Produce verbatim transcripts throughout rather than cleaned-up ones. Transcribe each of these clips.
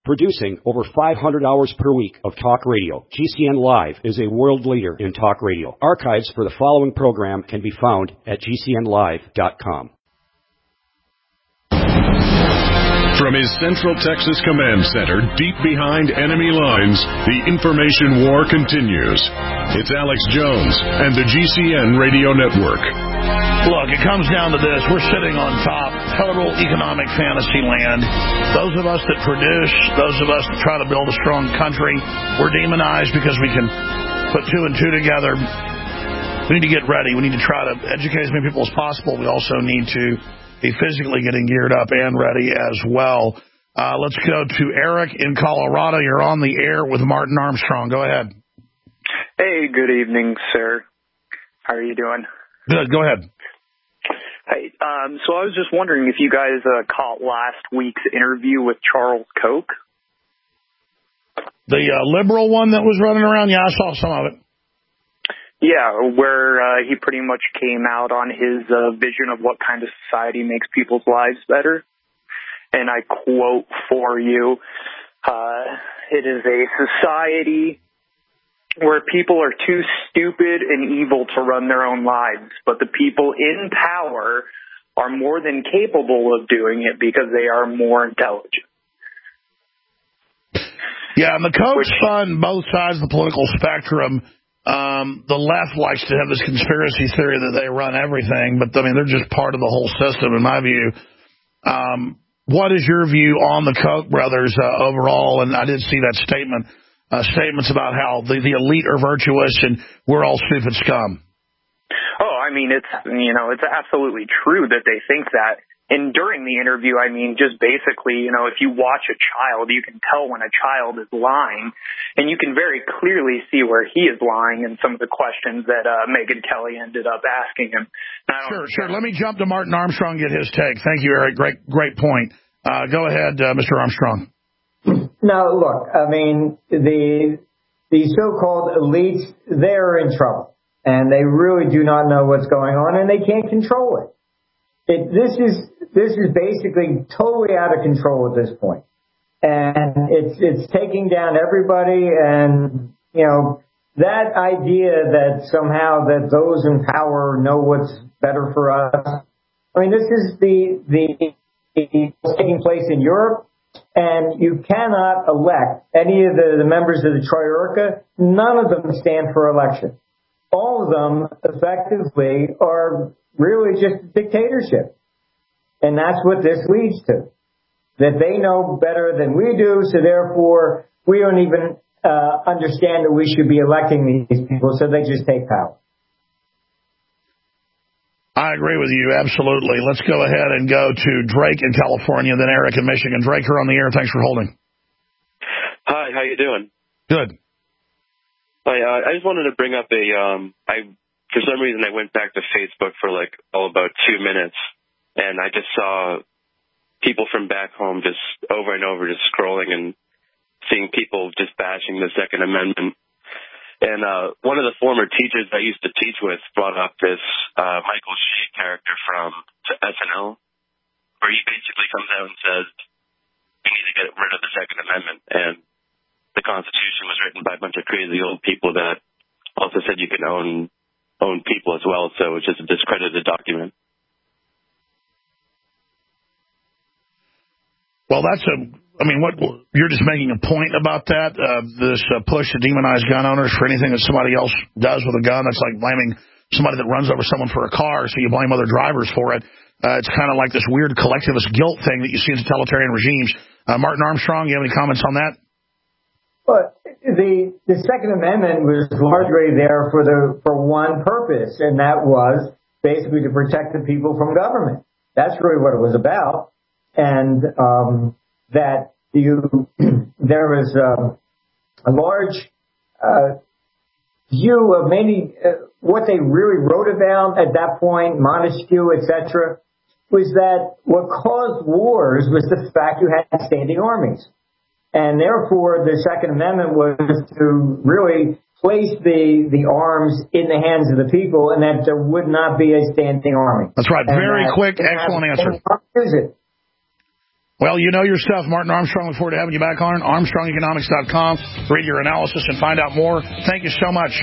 Producing over five hundred hours per week of talk radio, G C N Live is a world leader in talk radio. Archives for the following program can be found at G C N live dot com. From his Central Texas Command Center, deep behind enemy lines, the information war continues. It's Alex Jones and the G C N Radio Network. Look, it comes down to this. We're sitting on top, total economic fantasy land. Those of us that produce, those of us that try to build a strong country, we're demonized because we can put two and two together. We need to get ready. We need to try to educate as many people as possible. We also need to be physically getting geared up and ready as well. Uh, let's go to Eric in Colorado. You're on the air with Martin Armstrong. Go ahead. Hey, good evening, sir. How are you doing? Good. Go ahead. Hey, um, so I was just wondering if you guys uh, caught last week's interview with Charles Koch. The uh, liberal one that was running around? Yeah, I saw some of it. Yeah, where uh, he pretty much came out on his uh, vision of what kind of society makes people's lives better. And I quote for you, uh, it is a society where people are too stupid and evil to run their own lives, but the people in power are more than capable of doing it because they are more intelligent. Yeah, and the Koch fund both sides of the political spectrum. Um, the left likes to have this conspiracy theory that they run everything, but I mean, they're just part of the whole system, in my view. Um, what is your view on the Koch brothers uh, overall? And I did see that statement, uh, statements about how the, the elite are virtuous and we're all stupid scum. Oh, I mean, it's, you know, it's absolutely true that they think that. And during the interview, I mean, just basically, you know, if you watch a child, you can tell when a child is lying, and you can very clearly see where he is lying in some of the questions that uh, Megyn Kelly ended up asking him. Sure, sure. Let me jump to Martin Armstrong and get his take. Thank you, Eric. Great, great point. Uh, go ahead, uh, Mister Armstrong. No, look, I mean, the the so-called elites, they're in trouble, and they really do not know what's going on, and they can't control it. It, this is this is basically totally out of control at this point, and it's it's taking down everybody. And you know that idea that somehow that those in power know what's better for us. I mean, this is the the, the taking place in Europe, and you cannot elect any of the, the members of the Troika. None of them stand for election. All of them effectively are really just a dictatorship. And that's what this leads to. That they know better than we do, so therefore we don't even uh, understand that we should be electing these people, so they just take power. I agree with you, absolutely. Let's go ahead and go to Drake in California, then Eric in Michigan. Drake, you're on the air. Thanks for holding. Hi, how you doing? Good. Hi, uh, I just wanted to bring up a, um, I, for some reason I went back to Facebook for like all about two minutes, and I just saw people from back home just over and over just scrolling and seeing people just bashing the Second Amendment. And uh, one of the former teachers I used to teach with brought up this uh, Michael Shea character from S N L, where he basically comes out and says, we need to get rid of the Second Amendment. And the Constitution was written by a bunch of crazy old people that also said you can own own people as well, so it's just a discredited document. Well, that's a, I mean, what you're just making a point about that, uh, this uh, push to demonize gun owners for anything that somebody else does with a gun. That's like blaming somebody that runs over someone for a car, so you blame other drivers for it. Uh, it's kind of like this weird collectivist guilt thing that you see in totalitarian regimes. Uh, Martin Armstrong, you have any comments on that? But the the Second Amendment was largely there for the for one purpose, and that was basically to protect the people from government. That's really what it was about. And um, that you there was um, a large uh, view of maybe uh, what they really wrote about at that point, Montesquieu, et cetera, was that what caused wars was the fact you had standing armies. And therefore, the Second Amendment was to really place the the arms in the hands of the people, and that there would not be a standing army. That's right. Very quick, excellent answer. Use it. Well, you know your stuff, Martin Armstrong. Look forward to having you back on. Armstrong Economics dot com. Read your analysis and find out more. Thank you so much.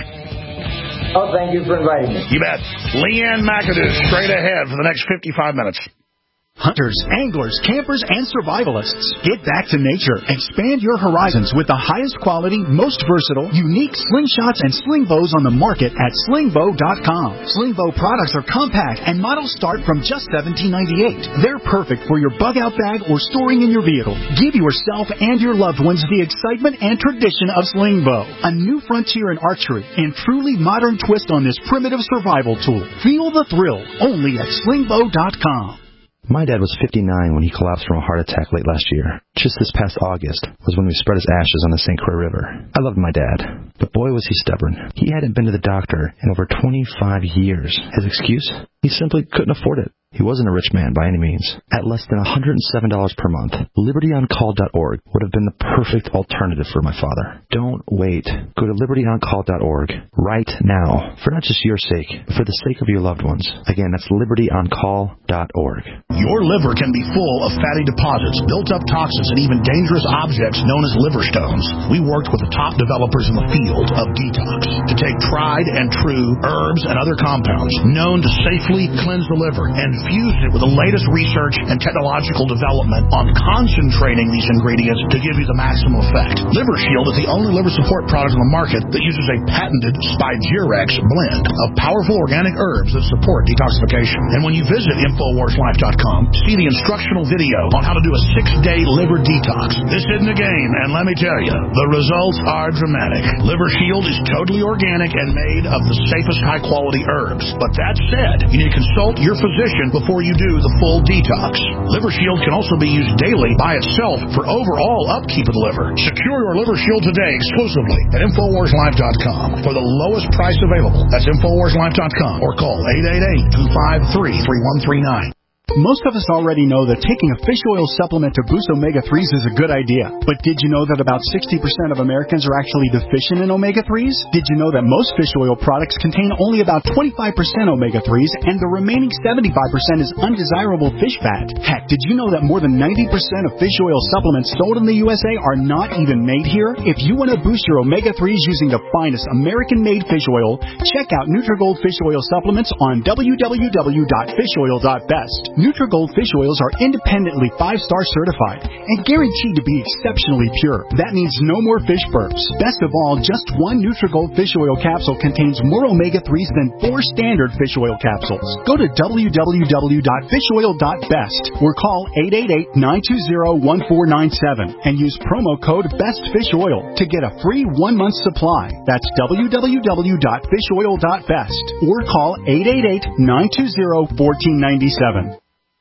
Oh, thank you for inviting me. You bet. Leanne McAdoo, straight ahead for the next fifty-five minutes. Hunters, anglers, campers, and survivalists. Get back to nature. Expand your horizons with the highest quality, most versatile, unique slingshots and sling bows on the market at sling bow dot com. Sling bow products are compact and models start from just seventeen ninety-eight. They're perfect for your bug-out bag or storing in your vehicle. Give yourself and your loved ones the excitement and tradition of sling bow. A new frontier in archery and truly modern twist on this primitive survival tool. Feel the thrill only at sling bow dot com. My dad was fifty-nine when he collapsed from a heart attack late last year. Just this past August was when we spread his ashes on the Saint Croix River. I loved my dad, but boy was he stubborn. He hadn't been to the doctor in over twenty-five years. His excuse? He simply couldn't afford it. He wasn't a rich man by any means. At less than one hundred seven dollars per month, liberty on call dot org would have been the perfect alternative for my father. Don't wait. Go to liberty on call dot org right now, for not just your sake, but for the sake of your loved ones. Again, that's liberty on call dot org. Your liver can be full of fatty deposits, built-up toxins, and even dangerous objects known as liver stones. We worked with the top developers in the field of detox to take tried and true herbs and other compounds known to safely cleanse the liver and fused it with the latest research and technological development on concentrating these ingredients to give you the maximum effect. Liver Shield is the only liver support product on the market that uses a patented Spigirex blend of powerful organic herbs that support detoxification. And when you visit infowars life dot com, see the instructional video on how to do a six-day liver detox. This isn't a game, and let me tell you, the results are dramatic. Liver Shield is totally organic and made of the safest high-quality herbs. But that said, you need to consult your physician before you do the full detox. Liver Shield can also be used daily by itself for overall upkeep of the liver. Secure your Liver Shield today exclusively at infowars life dot com for the lowest price available. That's infowars life dot com or call eight eight eight, two five three, three one three nine. Most of us already know that taking a fish oil supplement to boost omega threes is a good idea. But did you know that about sixty percent of Americans are actually deficient in omega threes? Did you know that most fish oil products contain only about twenty-five percent omega threes and the remaining seventy-five percent is undesirable fish fat? Heck, did you know that more than ninety percent of fish oil supplements sold in the U S A are not even made here? If you want to boost your omega threes using the finest American-made fish oil, check out Nutrigold Fish Oil Supplements on w w w dot fish oil dot best. Nutrigold fish oils are independently five-star certified and guaranteed to be exceptionally pure. That means no more fish burps. Best of all, just one Nutrigold fish oil capsule contains more omega threes than four standard fish oil capsules. Go to w w w dot fish oil dot best or call eight eight eight, nine two zero, one four nine seven and use promo code BESTFISHOIL to get a free one-month supply. That's w w w dot fish oil dot best or call eight eight eight, nine two zero, one four nine seven.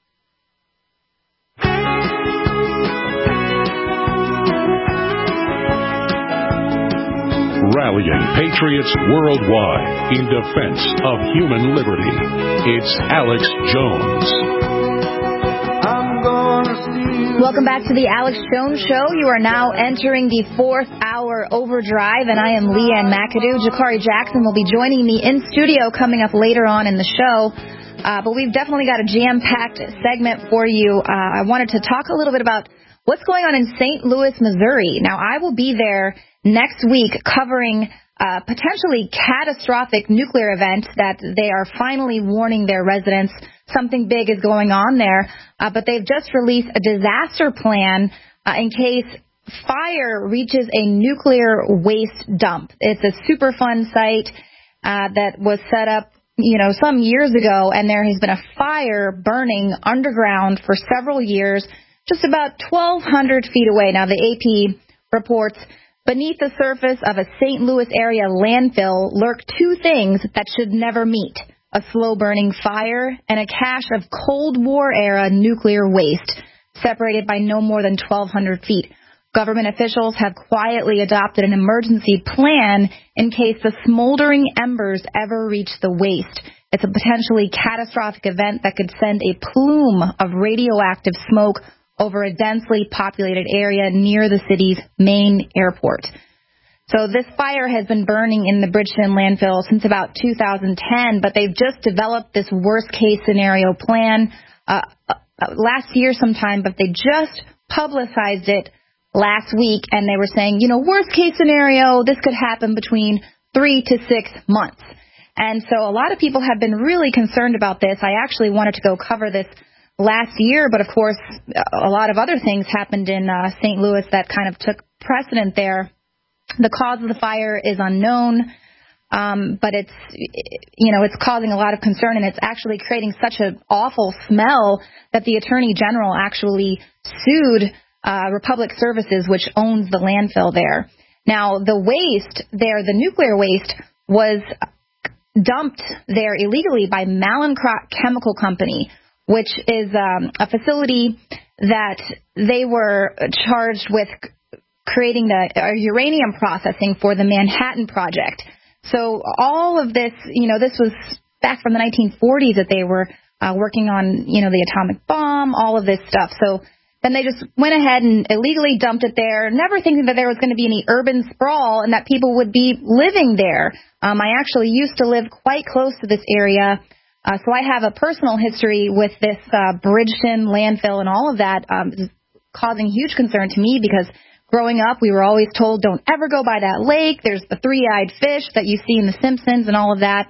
Rallying patriots worldwide in defense of human liberty. It's Alex Jones. Welcome back to the Alex Jones Show. You are now entering the fourth hour overdrive, and I am Leanne McAdoo. Jakari Jackson will be joining me in studio coming up later on in the show. Uh, but we've definitely got a jam-packed segment for you. Uh, I wanted to talk a little bit about what's going on in Saint Louis, Missouri. Now, I will be there next week covering a potentially catastrophic nuclear event that they are finally warning their residents something big is going on there. Uh, but they've just released a disaster plan uh, in case fire reaches a nuclear waste dump. It's a Superfund site uh, that was set up, you know, some years ago, and there has been a fire burning underground for several years, just about twelve hundred feet away. Now, the A P reports beneath the surface of a Saint Louis area landfill lurk two things that should never meet: a slow-burning fire and a cache of Cold War-era nuclear waste, separated by no more than twelve hundred feet. Government officials have quietly adopted an emergency plan in case the smoldering embers ever reach the waste. It's a potentially catastrophic event that could send a plume of radioactive smoke over a densely populated area near the city's main airport. So this fire has been burning in the Bridgeton landfill since about two thousand ten, but they've just developed this worst-case scenario plan. Uh, uh, last year sometime, but they just publicized it last week, and they were saying, you know, worst case scenario, this could happen between three to six months. And so a lot of people have been really concerned about this. I actually wanted to go cover this last year, but of course, a lot of other things happened in uh, Saint Louis that kind of took precedent there. The cause of the fire is unknown, um, but it's, you know, it's causing a lot of concern, and it's actually creating such an awful smell that the Attorney General actually sued uh, Republic Services, which owns the landfill there. Now, the waste there, the nuclear waste, was dumped there illegally by Mallinckrodt Chemical Company, which is um, a facility that they were charged with creating the uh, uranium processing for the Manhattan Project. So all of this, you know, this was back from the nineteen forties that they were uh, working on, you know, the atomic bomb, all of this stuff. So then they just went ahead and illegally dumped it there, never thinking that there was going to be any urban sprawl and that people would be living there. Um, I actually used to live quite close to this area. Uh, so I have a personal history with this uh, Bridgeton landfill, and all of that um, is causing huge concern to me because growing up, we were always told, don't ever go by that lake. There's the three-eyed fish that you see in The Simpsons and all of that.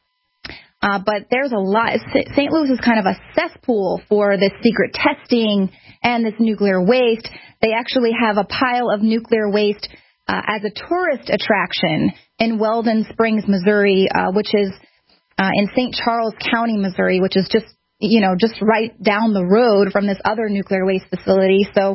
Uh, but there's a lot. Saint Louis is kind of a cesspool for this secret testing and this nuclear waste. They actually have a pile of nuclear waste uh, as a tourist attraction in Weldon Springs, Missouri, uh, which is Uh, in Saint Charles County, Missouri, which is just, you know, just right down the road from this other nuclear waste facility. So,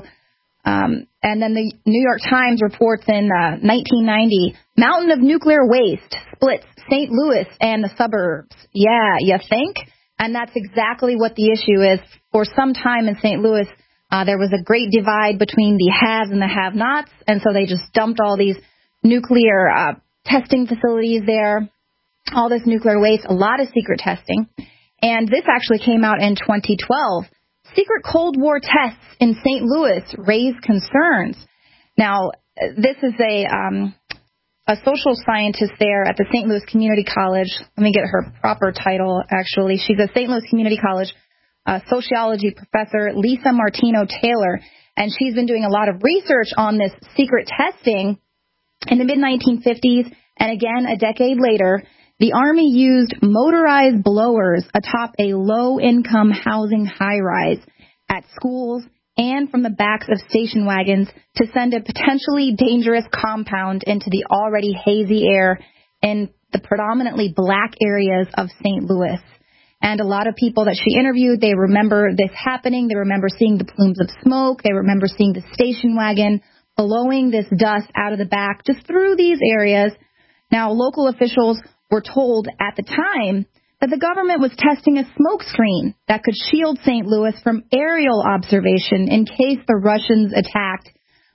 um, and then the New York Times reports in uh, nineteen ninety, mountain of nuclear waste splits Saint Louis and the suburbs. Yeah, you think? And that's exactly what the issue is. For some time in Saint Louis, uh, there was a great divide between the haves and the have-nots, and so they just dumped all these nuclear uh, testing facilities there. All this nuclear waste, a lot of secret testing. And this actually came out in twenty twelve. Secret Cold War tests in Saint Louis raise concerns. Now, this is a um, a social scientist there at the Saint Louis Community College. Let me get her proper title, actually. She's a Saint Louis Community College uh, sociology professor, Lisa Martino Taylor. And she's been doing a lot of research on this secret testing in the mid nineteen fifties. And again, a decade later, the Army used motorized blowers atop a low-income housing high-rise at schools and from the backs of station wagons to send a potentially dangerous compound into the already hazy air in the predominantly black areas of Saint Louis. And a lot of people that she interviewed, they remember this happening. They remember seeing the plumes of smoke. They remember seeing the station wagon blowing this dust out of the back just through these areas. Now, local officials were told at the time that the government was testing a smoke screen that could shield Saint Louis from aerial observation in case the Russians attacked.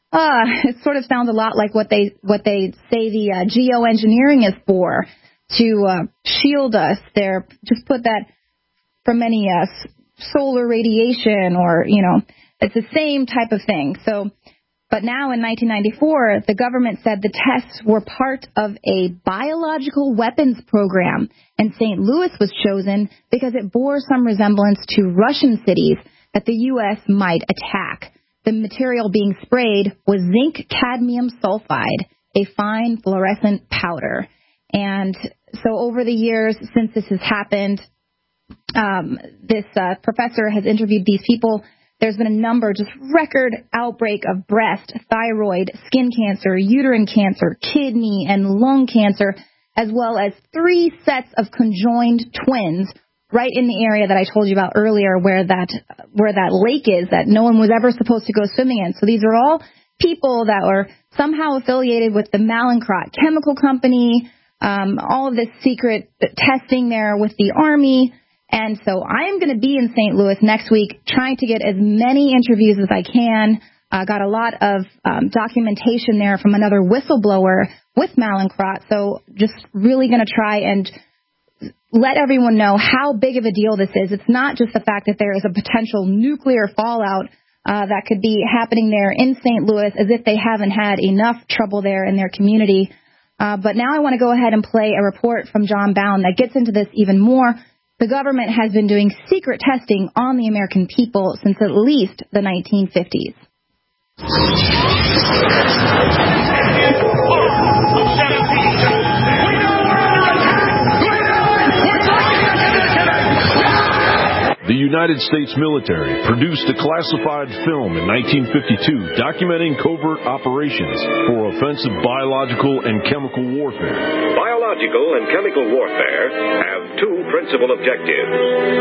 Uh, it sort of sounds a lot like what they what they say the uh, geoengineering is for, to uh, shield us. There, just put that from any uh, solar radiation, or, you know, it's the same type of thing. So. But now in nineteen ninety-four, the government said the tests were part of a biological weapons program, and Saint Louis was chosen because it bore some resemblance to Russian cities that the U S might attack. The material being sprayed was zinc cadmium sulfide, a fine fluorescent powder. And so over the years since this has happened, um, this uh, professor has interviewed these people. There's been a number, just record outbreak of breast, thyroid, skin cancer, uterine cancer, kidney, and lung cancer, as well as three sets of conjoined twins right in the area that I told you about earlier where that where that lake is that no one was ever supposed to go swimming in. So these are all people that were somehow affiliated with the Mallinckrodt Chemical Company, um, all of this secret testing there with the Army. And so I'm going to be in Saint Louis next week trying to get as many interviews as I can. Uh, got a lot of um, documentation there from another whistleblower with Mallinckrodt. So just really going to try and let everyone know how big of a deal this is. It's not just the fact that there is a potential nuclear fallout uh, that could be happening there in Saint Louis, as if they haven't had enough trouble there in their community. Uh, but now I want to go ahead and play a report from John Bound that gets into this even more. The government has been doing secret testing on the American people since at least the nineteen fifties. The United States military produced a classified film in nineteen fifty-two documenting covert operations for offensive biological and chemical warfare. Biological and chemical warfare have two principal objectives.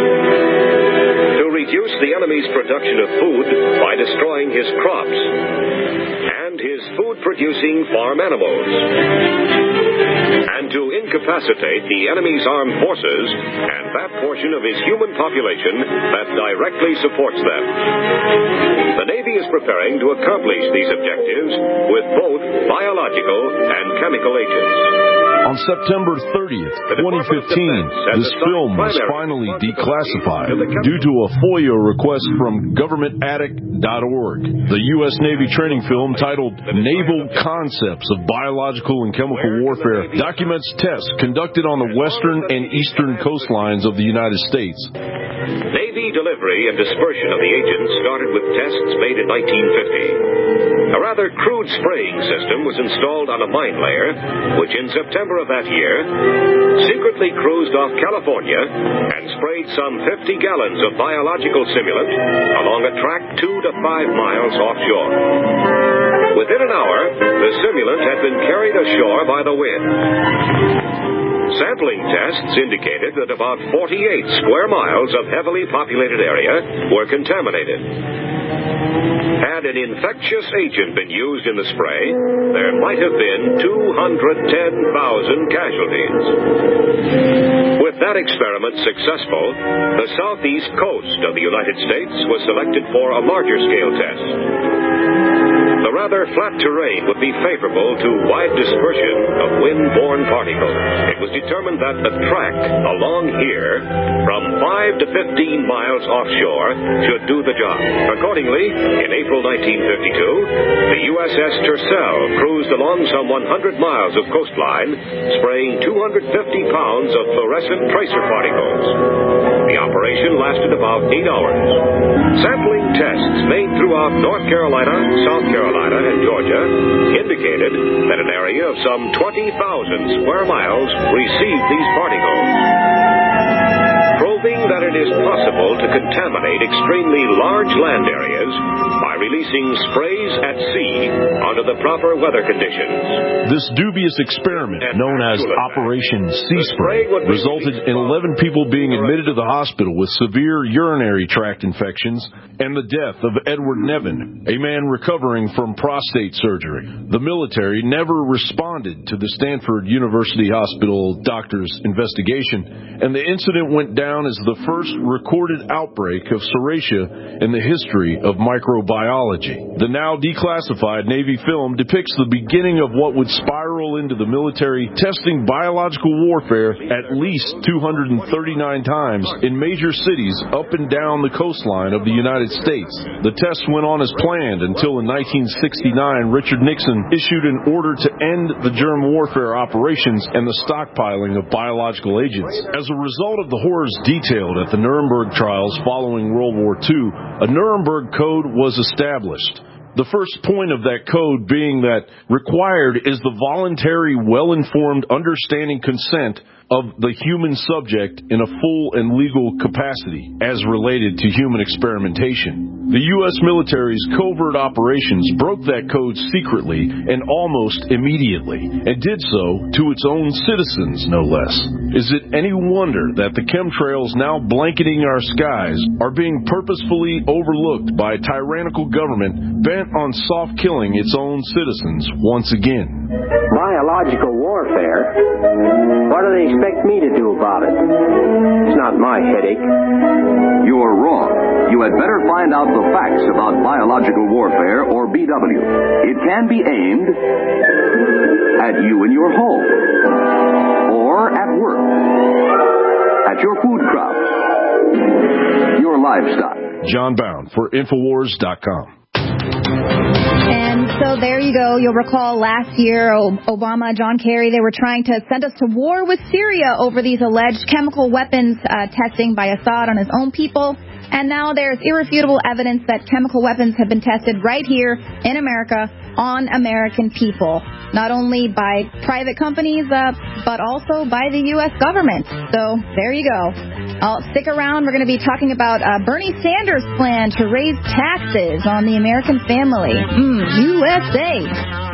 To reduce the enemy's production of food by destroying his crops and his food-producing farm animals, and to incapacitate the enemy's armed forces and that portion of his human population that directly supports them. The Navy is preparing to accomplish these objectives with both biological and chemical agents. On September thirtieth, twenty fifteen, this film was finally declassified due to a FOIA request from government addict dot org. The U S Navy training film titled Naval Concepts of Biological and Chemical Warfare documents tests conducted on the western and eastern coastlines of the United States. Navy delivery and dispersion of the agents started with tests made in nineteen fifty. A rather crude spraying system was installed on a mine layer, which in September of that year secretly cruised off California and sprayed some fifty gallons of biological simulant along a track two to five miles offshore. Within an hour, the simulant had been carried ashore by the wind. Sampling tests indicated that about forty-eight square miles of heavily populated area were contaminated. Had an infectious agent been used in the spray, there might have been two hundred ten thousand casualties. With that experiment successful, the southeast coast of the United States was selected for a larger scale test. The rather flat terrain would be favorable to wide dispersion of wind-borne particles. It was determined that a track along here, from five to fifteen miles offshore, should do the job. Accordingly, in April nineteen fifty-two, the U S S Tercel cruised along some one hundred miles of coastline, spraying two hundred fifty pounds of fluorescent tracer particles. The operation lasted about eight hours. Sampling tests made throughout North Carolina, South Carolina, and Georgia indicated that an area of some twenty thousand square miles received these particles, proving that it is possible to contaminate extremely large land areas by releasing sprays at sea under the proper weather conditions. This dubious experiment, known as Operation Sea Spray, resulted in eleven people being admitted to the hospital with severe urinary tract infections and the death of Edward Nevin, a man recovering from prostate surgery. The military never responded to the Stanford University Hospital doctor's investigation, and the incident went down as the first recorded outbreak of Serratia in the history of microbiology. The now declassified Navy film depicts the beginning of what would spiral into the military testing biological warfare at least two hundred thirty-nine times in major cities up and down the coastline of the United States. The tests went on as planned until in nineteen sixty-nine Richard Nixon issued an order to end the germ warfare operations and the stockpiling of biological agents. As a result of the horrors detailed at the Nuremberg trials following World War Two, a Nuremberg Code was established. The first point of that code being that required is the voluntary, well-informed understanding consent of the human subject in a full and legal capacity as related to human experimentation. The U S military's covert operations broke that code secretly and almost immediately, and did so to its own citizens, no less. Is it any wonder that the chemtrails now blanketing our skies are being purposefully overlooked by a tyrannical government bent on soft killing its own citizens once again? Biological warfare? What do they expect me to do about it? It's not my headache. You're wrong. You had better find out the facts about biological warfare, or B W. It can be aimed at you in your home, or at work, at your food crops, your livestock. John Bound for Infowars dot com. And so there you go. You'll recall last year, Obama, John Kerry, they were trying to send us to war with Syria over these alleged chemical weapons uh, testing by Assad on his own people. And now there's irrefutable evidence that chemical weapons have been tested right here in America on American people, not only by private companies, uh, but also by the U S government. So there you go. I'll stick around. We're going to be talking about uh, Bernie Sanders' plan to raise taxes on the American family. Mm, U S A.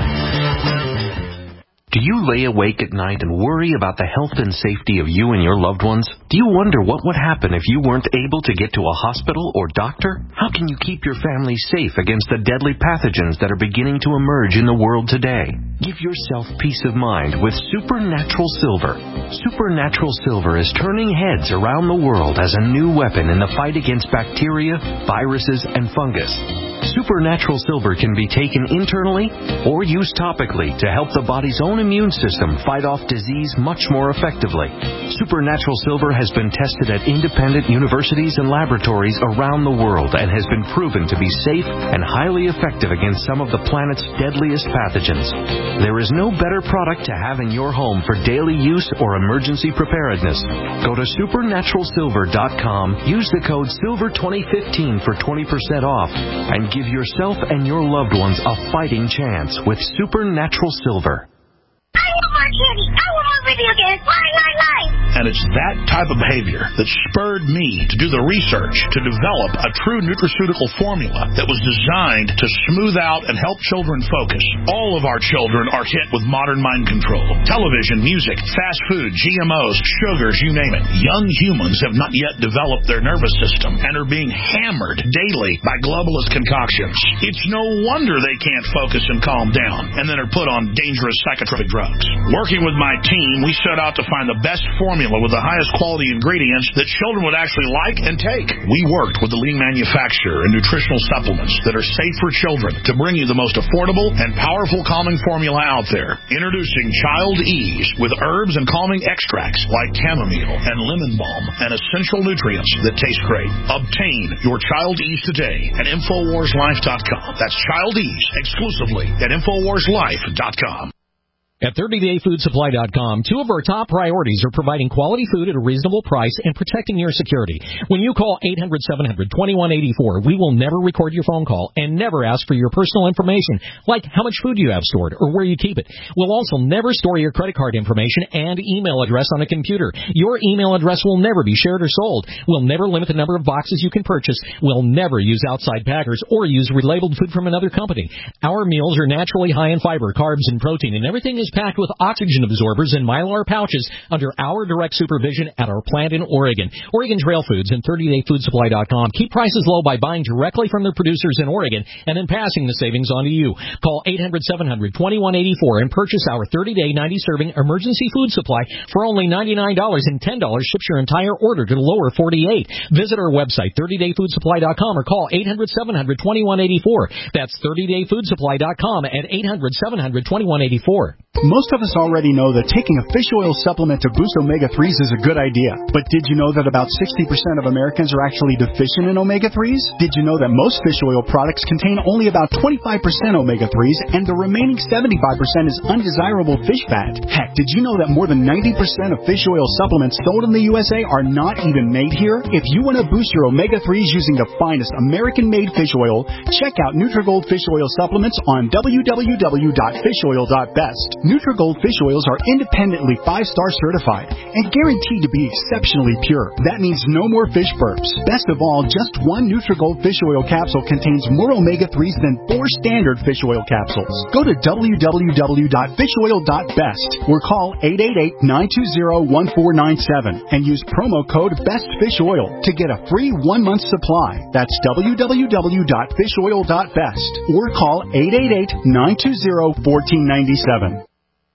Do you lay awake at night and worry about the health and safety of you and your loved ones? Do you wonder what would happen if you weren't able to get to a hospital or doctor? How can you keep your family safe against the deadly pathogens that are beginning to emerge in the world today? Give yourself peace of mind with Supernatural Silver. Supernatural Silver is turning heads around the world as a new weapon in the fight against bacteria, viruses, and fungus. Supernatural Silver can be taken internally or used topically to help the body's own immune system fight off disease much more effectively. Supernatural Silver has been tested at independent universities and laboratories around the world and has been proven to be safe and highly effective against some of the planet's deadliest pathogens. There is no better product to have in your home for daily use or emergency preparedness. Go to supernatural silver dot com, use the code silver twenty fifteen for twenty percent off, and give yourself and your loved ones a fighting chance with Supernatural Silver. I want more candy. I want more video games. Why, why, why? And it's that type of behavior that spurred me to do the research to develop a true nutraceutical formula that was designed to smooth out and help children focus. All of our children are hit with modern mind control. Television, music, fast food, G M Os, sugars, you name it. Young humans have not yet developed their nervous system and are being hammered daily by globalist concoctions. It's no wonder they can't focus and calm down and then are put on dangerous psychotropic drugs. Working with my team, we set out to find the best formula with the highest quality ingredients that children would actually like and take. We worked with the leading manufacturer in nutritional supplements that are safe for children to bring you the most affordable and powerful calming formula out there. Introducing Child Ease with herbs and calming extracts like chamomile and lemon balm and essential nutrients that taste great. Obtain your Child Ease today at infowars life dot com. That's Child Ease exclusively at infowars life dot com. At thirty day food supply dot com, two of our top priorities are providing quality food at a reasonable price and protecting your security. When you call eight hundred, seven hundred, twenty-one eighty-four, we will never record your phone call and never ask for your personal information, like how much food you have stored or where you keep it. We'll also never store your credit card information and email address on a computer. Your email address will never be shared or sold. We'll never limit the number of boxes you can purchase. We'll never use outside packers or use relabeled food from another company. Our meals are naturally high in fiber, carbs, and protein, and everything is packed with oxygen absorbers and Mylar pouches under our direct supervision at our plant in Oregon. Oregon Trail Foods and thirty day food supply dot com keep prices low by buying directly from their producers in Oregon and then passing the savings on to you. Call eight hundred, seven hundred, twenty-one eighty-four and purchase our thirty day, ninety serving emergency food supply for only ninety-nine dollars, and ten dollars ships your entire order to the lower forty-eight. Visit our website, thirty day food supply dot com, or call eight hundred, seven hundred, twenty-one eighty-four. That's thirty day food supply dot com at eight hundred, seven hundred, twenty-one eighty-four. Most of us already know that taking a fish oil supplement to boost omega threes is a good idea. But did you know that about sixty percent of Americans are actually deficient in omega threes? Did you know that most fish oil products contain only about twenty-five percent omega threes and the remaining seventy-five percent is undesirable fish fat? Heck, did you know that more than ninety percent of fish oil supplements sold in the U S A are not even made here? If you want to boost your omega threes using the finest American-made fish oil, check out Nutrigold Fish Oil Supplements on w w w dot fish oil dot best. Nutrigold fish oils are independently five-star certified and guaranteed to be exceptionally pure. That means no more fish burps. Best of all, just one Nutrigold fish oil capsule contains more omega threes than four standard fish oil capsules. Go to w w w dot fish oil dot best or call eight eight eight, nine two zero, one four nine seven and use promo code BESTFISHOIL to get a free one-month supply. That's w w w dot fish oil dot best or call eight eight eight, nine two zero, one four nine seven.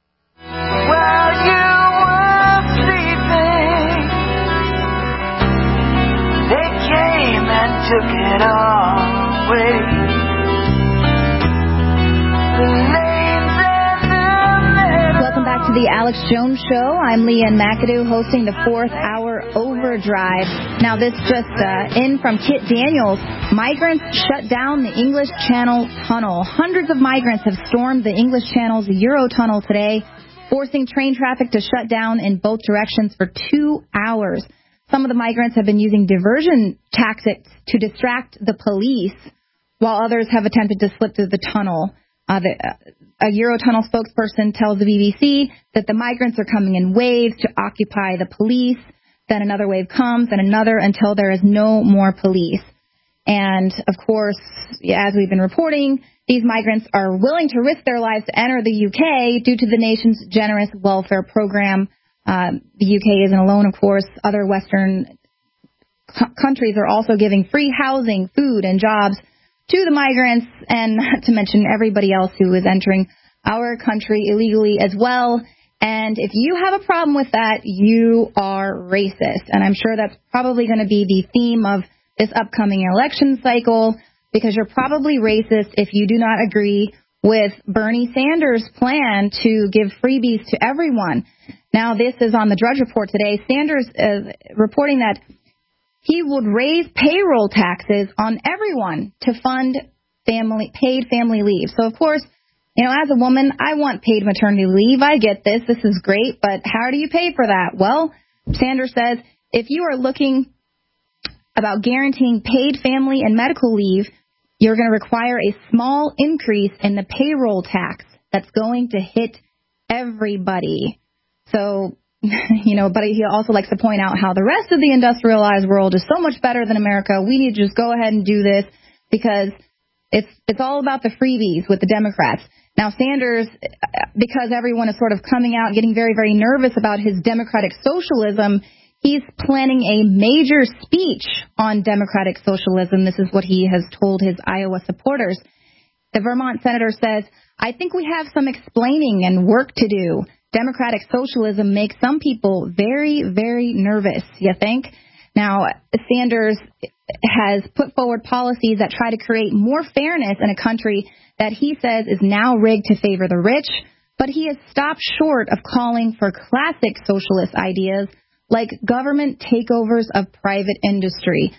While you were sleeping, they came and took it all away. The names and the Welcome back to the Alex Jones Show. I'm Leanne McAdoo, hosting the fourth hour Overdrive. Now, this just uh, in from Kit Daniels. Migrants shut down the English Channel Tunnel. Hundreds of migrants have stormed the English Channel's Eurotunnel today, forcing train traffic to shut down in both directions for two hours. Some of the migrants have been using diversion tactics to distract the police, while others have attempted to slip through the tunnel. Uh, the, uh, a Eurotunnel spokesperson tells the B B C that the migrants are coming in waves to occupy the police. Then another wave comes, and another, until there is no more police. And, of course, as we've been reporting, these migrants are willing to risk their lives to enter the U K due to the nation's generous welfare program. Uh, the U K isn't alone, of course. Other Western c- countries are also giving free housing, food, and jobs to the migrants, and not to mention everybody else who is entering our country illegally as well. And if you have a problem with that, you are racist. And I'm sure that's probably going to be the theme of this upcoming election cycle, because you're probably racist if you do not agree with Bernie Sanders' plan to give freebies to everyone. Now, this is on the Drudge Report today. Sanders is reporting that he would raise payroll taxes on everyone to fund family paid family leave. So, of course, you know, as a woman, I want paid maternity leave. I get this. This is great. But how do you pay for that? Well, Sanders says if you are looking about guaranteeing paid family and medical leave, you're going to require a small increase in the payroll tax that's going to hit everybody. So, you know, but he also likes to point out how the rest of the industrialized world is so much better than America. We need to just go ahead and do this because it's it's all about the freebies with the Democrats. Now, Sanders, because everyone is sort of coming out, getting very, very nervous about his democratic socialism, he's planning a major speech on democratic socialism. This is what he has told his Iowa supporters. The Vermont senator says, I think we have some explaining and work to do. Democratic socialism makes some people very, very nervous, you think? Now, Sanders has put forward policies that try to create more fairness in a country that he says is now rigged to favor the rich, but he has stopped short of calling for classic socialist ideas like government takeovers of private industry.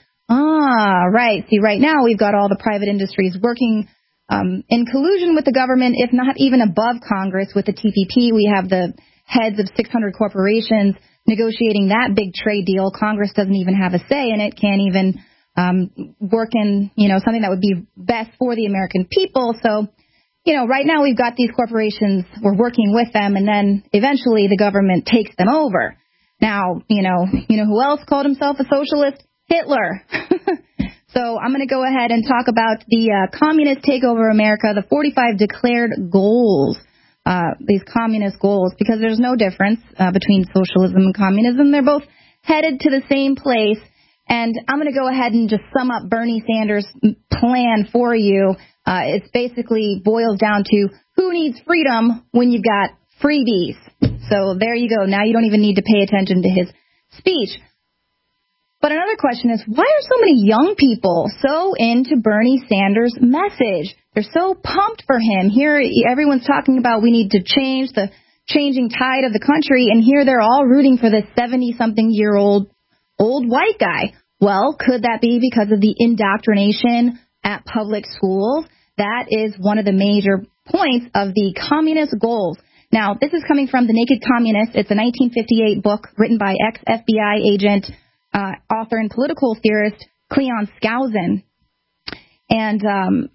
Ah, right. See, right now we've got all the private industries working Um, in collusion with the government, if not even above Congress. With the T P P, we have the heads of six hundred corporations negotiating that big trade deal. Congress doesn't even have a say in it, can't even um, work in, you know, something that would be best for the American people. So, you know, right now we've got these corporations, we're working with them, and then eventually the government takes them over. Now, you know, you know who else called himself a socialist? Hitler. So I'm going to go ahead and talk about the uh, communist takeover America, the forty-five declared goals, uh, these communist goals, because there's no difference uh, between socialism and communism. They're both headed to the same place. And I'm going to go ahead and just sum up Bernie Sanders' plan for you. Uh, it basically boils down to who needs freedom when you've got freebies. So there you go. Now you don't even need to pay attention to his speech. But another question is, why are so many young people so into Bernie Sanders' message? They're so pumped for him. Here, everyone's talking about we need to change the changing tide of the country, and here they're all rooting for this seventy-something-year-old old white guy. Well, could that be because of the indoctrination at public schools? That is one of the major points of the communist goals. Now, this is coming from The Naked Communist. It's a nineteen fifty-eight book written by ex-F B I agent, Uh, author and political theorist Cleon Skousen. And um,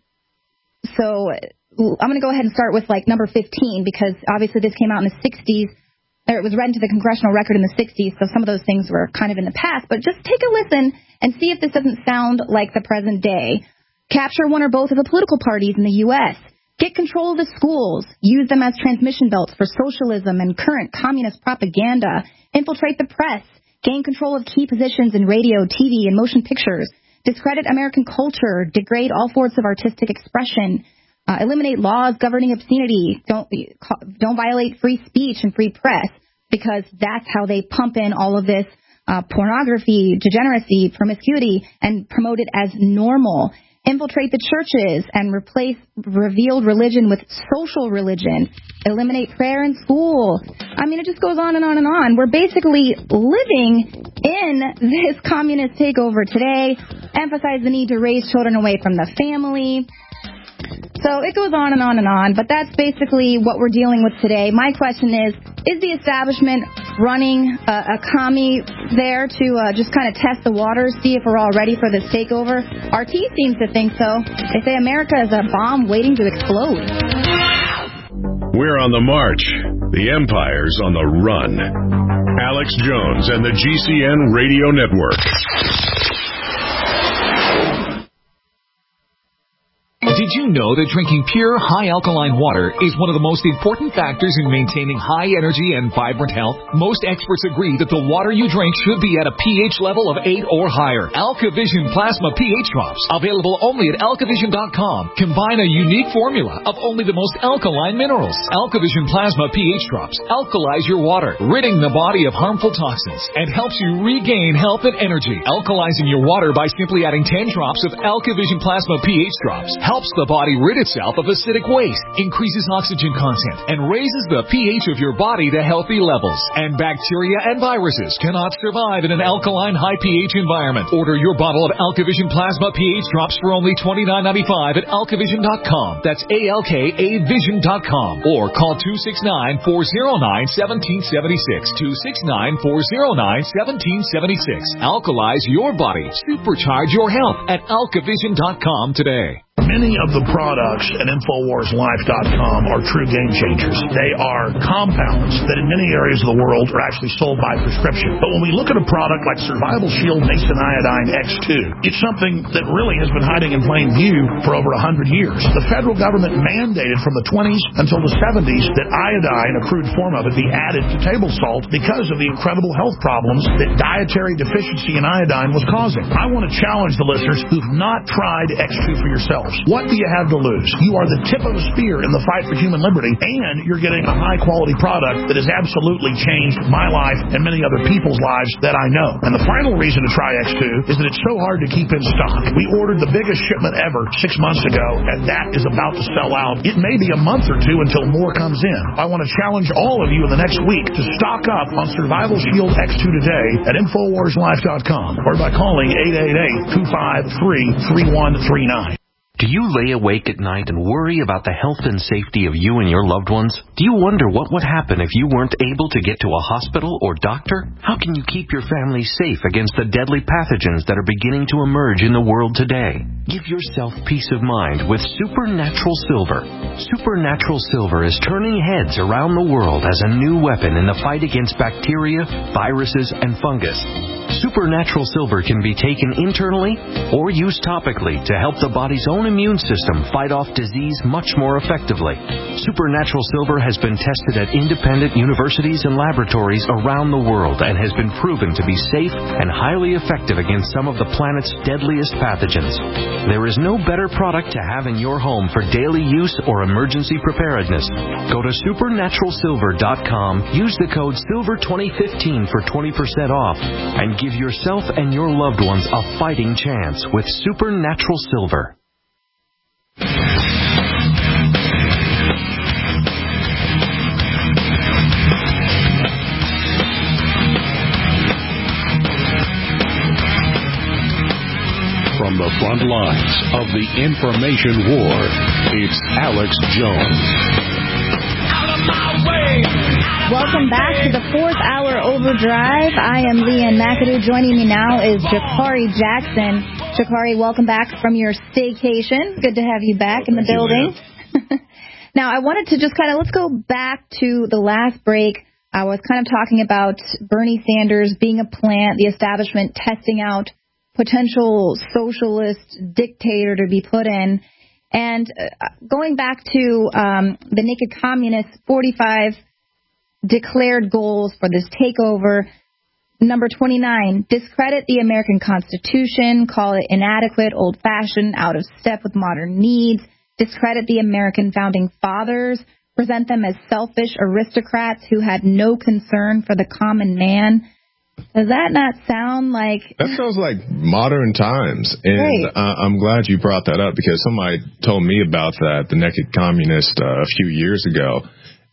so I'm going to go ahead and start with like number fifteen, because obviously this came out in the sixties, or it was read into the congressional record in the sixties, so some of those things were kind of in the past. But just take a listen and see if this doesn't sound like the present day. Capture one or both of the political parties in the U S Get control of the schools. Use them as transmission belts for socialism and current communist propaganda. Infiltrate the press. Gain control of key positions in radio, T V, and motion pictures. Discredit American culture. Degrade all forms of artistic expression. Uh, eliminate laws governing obscenity. Don't don't violate free speech and free press, because that's how they pump in all of this uh, pornography, degeneracy, promiscuity, and promote it as normal. Infiltrate the churches and replace revealed religion with social religion. Eliminate prayer in school. I mean, it just goes on and on and on. We're basically living in this communist takeover today, emphasize the need to raise children away from the family. So it goes on and on and on, but that's basically what we're dealing with today. My question is, is the establishment running a, a commie there to uh, just kind of test the waters, see if we're all ready for this takeover? R T seems to think so. They say America is a bomb waiting to explode. We're on the march. The empire's on the run. Alex Jones and the G C N Radio Network. Did you know that drinking pure, high-alkaline water is one of the most important factors in maintaining high energy and vibrant health? Most experts agree that the water you drink should be at a pH level of eight or higher. AlkaVision Plasma pH Drops, available only at alkavision dot com, combine a unique formula of only the most alkaline minerals. AlkaVision Plasma pH Drops alkalize your water, ridding the body of harmful toxins, and helps you regain health and energy. Alkalizing your water by simply adding ten drops of AlkaVision Plasma pH Drops helps the body rid itself of acidic waste, increases oxygen content, and raises the pH of your body to healthy levels. And bacteria and viruses cannot survive in an alkaline high pH environment. Order your bottle of AlkaVision Plasma pH Drops for only twenty-nine ninety-five at alkavision dot com. That's A L K A vision dot com. Or call two six nine, four oh nine, one seven seven six. two six nine, four oh nine, one seven seven six. Alkalize your body. Supercharge your health at alkavision dot com today. Many of the products at Infowars Life dot com are true game changers. They are compounds that in many areas of the world are actually sold by prescription. But when we look at a product like Survival Shield Nascent Iodine X two, it's something that really has been hiding in plain view for over one hundred years. The federal government mandated from the twenties until the seventies that iodine, a crude form of it, be added to table salt because of the incredible health problems that dietary deficiency in iodine was causing. I want to challenge the listeners who've not tried X two for yourselves. What do you have to lose? You are the tip of a spear in the fight for human liberty, and you're getting a high-quality product that has absolutely changed my life and many other people's lives that I know. And the final reason to try X two is that it's so hard to keep in stock. We ordered the biggest shipment ever six months ago, and that is about to sell out. It may be a month or two until more comes in. I want to challenge all of you in the next week to stock up on Survival Shield X two today at Infowars Life dot com or by calling eight eight eight, two five three, three one three nine. Do you lay awake at night and worry about the health and safety of you and your loved ones? Do you wonder what would happen if you weren't able to get to a hospital or doctor? How can you keep your family safe against the deadly pathogens that are beginning to emerge in the world today? Give yourself peace of mind with Supernatural Silver. Supernatural Silver is turning heads around the world as a new weapon in the fight against bacteria, viruses, and fungus. Supernatural Silver can be taken internally or used topically to help the body's own immune system fight off disease much more effectively. Supernatural Silver has been tested at independent universities and laboratories around the world and has been proven to be safe and highly effective against some of the planet's deadliest pathogens. There is no better product to have in your home for daily use or emergency preparedness. Go to supernatural silver dot com, use the code silver twenty fifteen for twenty percent off, and give yourself and your loved ones a fighting chance with Supernatural Silver. From the front lines of the information war, it's Alex Jones. Welcome back to the fourth hour overdrive. I am Leanne McAdoo. Joining me now is Jakari Jackson. Jakari, welcome back from your staycation. Good to have you back well, in the building. You, now, I wanted to just kind of, let's go back to the last break. I was kind of talking about Bernie Sanders being a plant, the establishment testing out potential socialist dictator to be put in. And uh, going back to um, the Naked Communists, forty-five declared goals for this takeover. Number twenty-nine, discredit the American Constitution, call it inadequate, old-fashioned, out of step with modern needs, discredit the American founding fathers, present them as selfish aristocrats who had no concern for the common man. Does that not sound like... That sounds like modern times. And right. uh, I'm glad you brought that up because somebody told me about that, the Naked Communist, uh, a few years ago.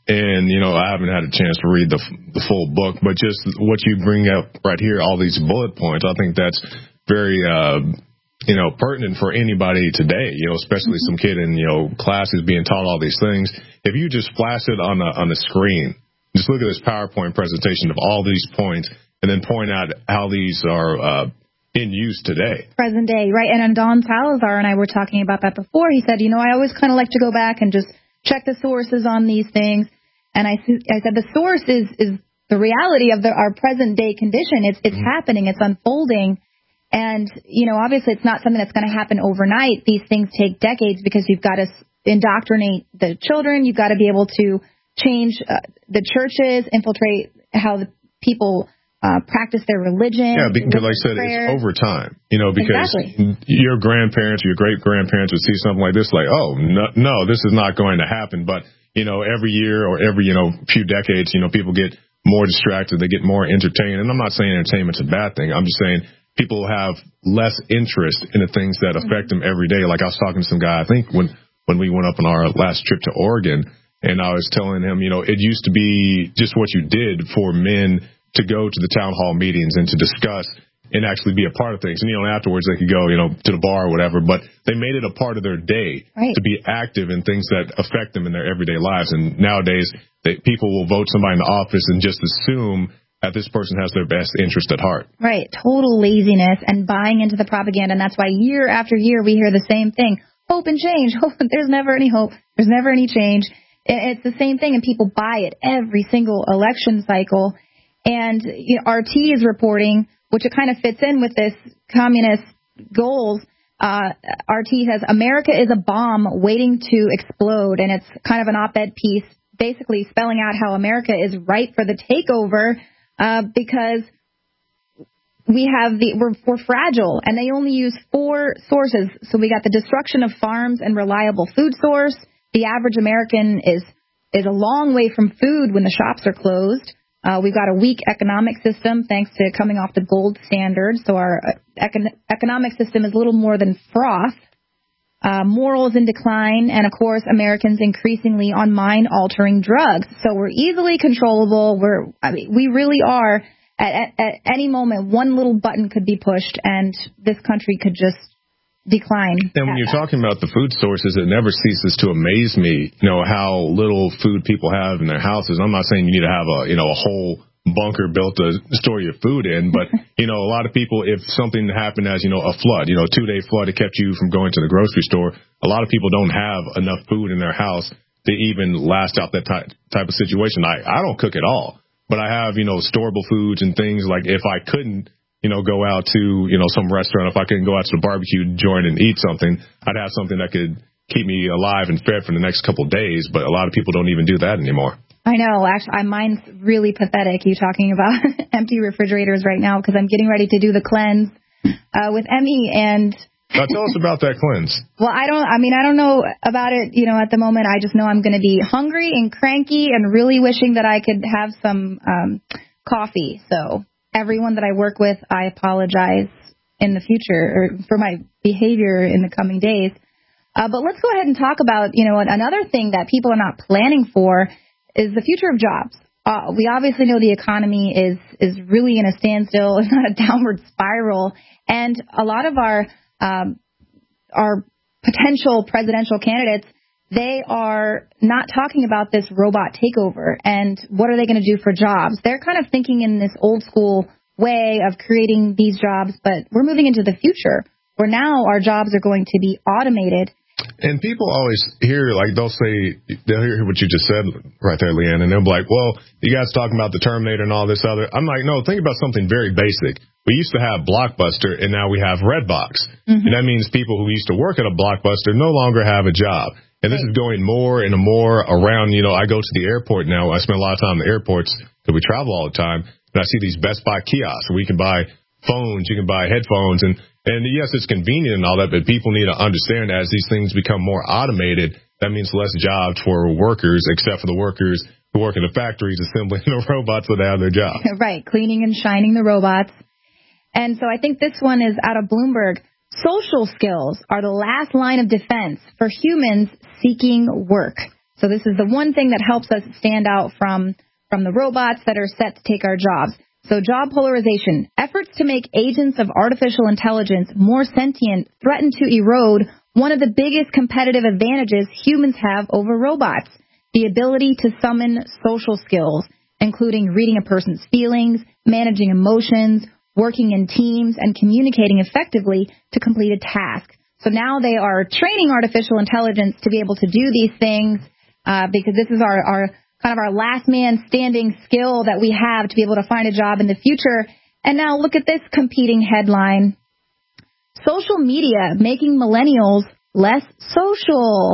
And, you know, I haven't had a chance to read the the full book, but just what you bring up right here, all these bullet points, I think that's very, uh, you know, pertinent for anybody today, you know, especially mm-hmm. some kid in, you know, classes being taught all these things. If you just flash it on the, on the screen, just look at this PowerPoint presentation of all these points and then point out how these are uh, in use today. Present day, right. And Don Salazar and I were talking about that before. He said, you know, I always kind of like to go back and just check the sources on these things. And I, I said the source is, is the reality of the, our present day condition. It's, it's mm-hmm. happening. It's unfolding. And, you know, obviously it's not something that's going to happen overnight. These things take decades because you've got to indoctrinate the children. You've got to be able to change uh, the churches, infiltrate how the people uh, practice their religion. Yeah, because like I said, prayer. It's over time, you know, because exactly. your grandparents, your great-grandparents would see something like this like, oh, no, no, this is not going to happen. But, you know, every year or every, you know, few decades, you know, people get more distracted. They get more entertained. And I'm not saying entertainment's a bad thing. I'm just saying people have less interest in the things that affect them every day. Like I was talking to some guy, I think when, when we went up on our last trip to Oregon, and I was telling him, you know, it used to be just what you did for men to go to the town hall meetings and to discuss and actually be a part of things. And, you know, afterwards they could go, you know, to the bar or whatever, but they made it a part of their day right. to be active in things that affect them in their everyday lives. And nowadays they, people will vote somebody in the office and just assume that this person has their best interest at heart. Right. Total laziness and buying into the propaganda. And that's why year after year we hear the same thing. Hope and change. Hope. There's never any hope. There's never any change. It's the same thing, and people buy it every single election cycle. And you know, R T is reporting, which it kind of fits in with this communist goals. Uh, R T says America is a bomb waiting to explode, and it's kind of an op-ed piece basically spelling out how America is ripe for the takeover uh, because we have the we're, we're fragile, and they only use four sources. So we got the destruction of farms and reliable food source. The average American is is a long way from food when the shops are closed. Uh, we've got a weak economic system thanks to coming off the gold standard. So our econ- economic system is little more than froth. Uh, morals in decline. And, of course, Americans increasingly on mind-altering drugs. So we're easily controllable. We're I mean, we really are. At, at, at any moment, one little button could be pushed, and this country could just decline. And when you're talking about the food sources, it never ceases to amaze me, you know, how little food people have in their houses. I'm not saying you need to have a, you know, a whole bunker built to store your food in, but, you know, a lot of people, if something happened as, you know, a flood, you know, a two-day flood, it kept you from going to the grocery store, a lot of people don't have enough food in their house to even last out that ty- type of situation. I, I don't cook at all, but I have, you know, storable foods and things like if I couldn't, you know, go out to, you know, some restaurant, if I couldn't go out to the barbecue joint and eat something, I'd have something that could keep me alive and fed for the next couple of days. But a lot of people don't even do that anymore. I know. Actually, mine's really pathetic. You talking about empty refrigerators right now because I'm getting ready to do the cleanse uh, with Emmy. And now tell us about that cleanse. Well, I don't. I mean, I don't know about it. You know, at the moment, I just know I'm going to be hungry and cranky and really wishing that I could have some um, coffee. So. Everyone that I work with, I apologize in the future or for my behavior in the coming days. Uh, but let's go ahead and talk about, you know, another thing that people are not planning for is the future of jobs. Uh, we obviously know the economy is, is really in a standstill, if not a downward spiral. And a lot of our, um, our potential presidential candidates, they are not talking about this robot takeover and what are they going to do for jobs. They're kind of thinking in this old school way of creating these jobs, but we're moving into the future where now our jobs are going to be automated. And people always hear, like, they'll say, they'll hear what you just said right there, Leanne, and they'll be like, well, you guys talking about the Terminator and all this other. I'm like, no, think about something very basic. We used to have Blockbuster, and now we have Redbox. Mm-hmm. And that means people who used to work at a Blockbuster no longer have a job. And this is going more and more around, you know, I go to the airport now. I spend a lot of time in the airports because we travel all the time. And I see these Best Buy kiosks where you can buy phones, you can buy headphones. And, and yes, it's convenient and all that, but people need to understand as these things become more automated, that means less jobs for workers, except for the workers who work in the factories assembling the robots so they have their job. Right, cleaning and shining the robots. And so I think this one is out of Bloomberg. Social skills are the last line of defense for humans seeking work. So this is the one thing that helps us stand out from, from the robots that are set to take our jobs. So job polarization. Efforts to make agents of artificial intelligence more sentient threaten to erode one of the biggest competitive advantages humans have over robots, the ability to summon social skills, including reading a person's feelings, managing emotions, working in teams, and communicating effectively to complete a task. So now they are training artificial intelligence to be able to do these things uh, because this is our, our kind of our last man standing skill that we have to be able to find a job in the future. And now look at this competing headline. Social media making millennials less social.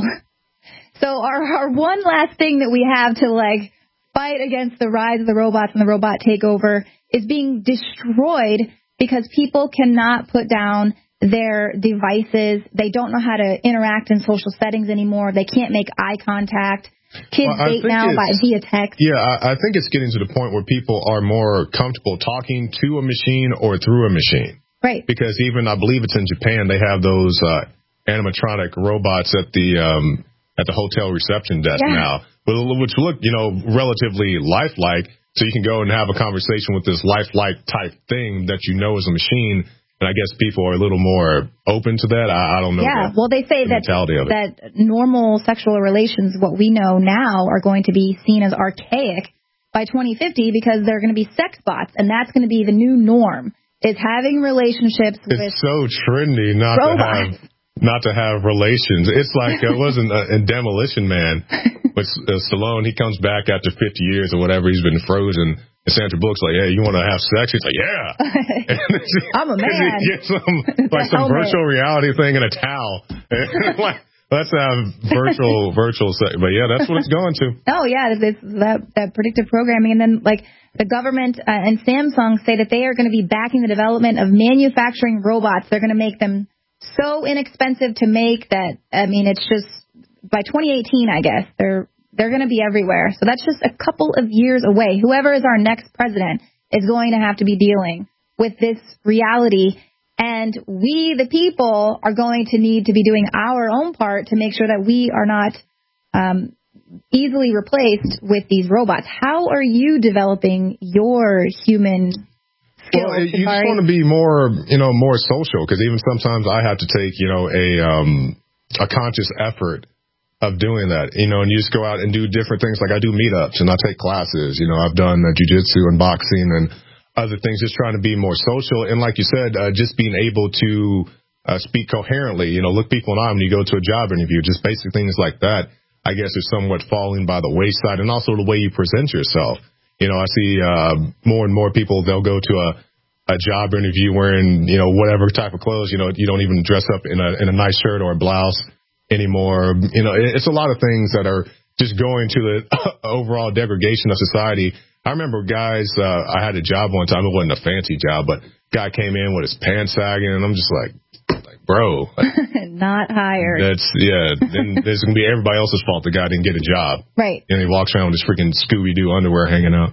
So our, our one last thing that we have to like fight against the rise of the robots and the robot takeover is being destroyed because people cannot put down their devices. They don't know how to interact in social settings anymore. They can't make eye contact. Kids well, date now by via text. Yeah, I, I think it's getting to the point where people are more comfortable talking to a machine or through a machine. Right. Because even, I believe it's in Japan, they have those uh, animatronic robots at the um, at the hotel reception desk yeah. now, which look, you know, relatively lifelike. So you can go and have a conversation with this lifelike type thing that you know is a machine. And I guess people are a little more open to that. I, I don't know. Yeah, the, well, they say the that that normal sexual relations, what we know now, are going to be seen as archaic by twenty fifty because they're going to be sex bots, and that's going to be the new norm, is having relationships it's with It's so trendy not robots. to have not to have relations. It's like it wasn't a, in Demolition Man, but uh, Stallone, he comes back after fifty years or whatever. He's been frozen. And Sandra Bullock's like, hey, you want to have sex? He's like, yeah. I'm a man. He gets some, like some virtual reality thing and a towel. Like, let's have virtual, virtual sex. But yeah, that's what it's going to. Oh, yeah, it's that, that predictive programming. And then, like, the government uh, and Samsung say that they are going to be backing the development of manufacturing robots. They're going to make them so inexpensive to make that, I mean, it's just, by twenty eighteen, I guess, they're They're going to be everywhere. So that's just a couple of years away. Whoever is our next president is going to have to be dealing with this reality. And we, the people, are going to need to be doing our own part to make sure that we are not um, easily replaced with these robots. How are you developing your human skills? Well, you just want to be more, you know, more social, because even sometimes I have to take, you know, a um, a conscious effort of doing that, you know, and you just go out and do different things. Like I do meetups and I take classes, you know, I've done uh, jiu-jitsu and boxing and other things, just trying to be more social. And like you said, uh, just being able to uh, speak coherently, you know, look people in the eye when you go to a job interview, just basic things like that, I guess, are somewhat falling by the wayside. And also the way you present yourself. You know, I see uh, more and more people, they'll go to a, a job interview wearing, you know, whatever type of clothes, you know, you don't even dress up in a, in a nice shirt or a blouse anymore. You know, it's a lot of things that are just going to the overall degradation of society. I remember guys, uh, I had a job one time. It wasn't a fancy job, but guy came in with his pants sagging, and I'm just like, like bro. Like, not hired. That's, yeah, then there's going to be everybody else's fault the guy didn't get a job. Right. And he walks around with his freaking Scooby-Doo underwear hanging out.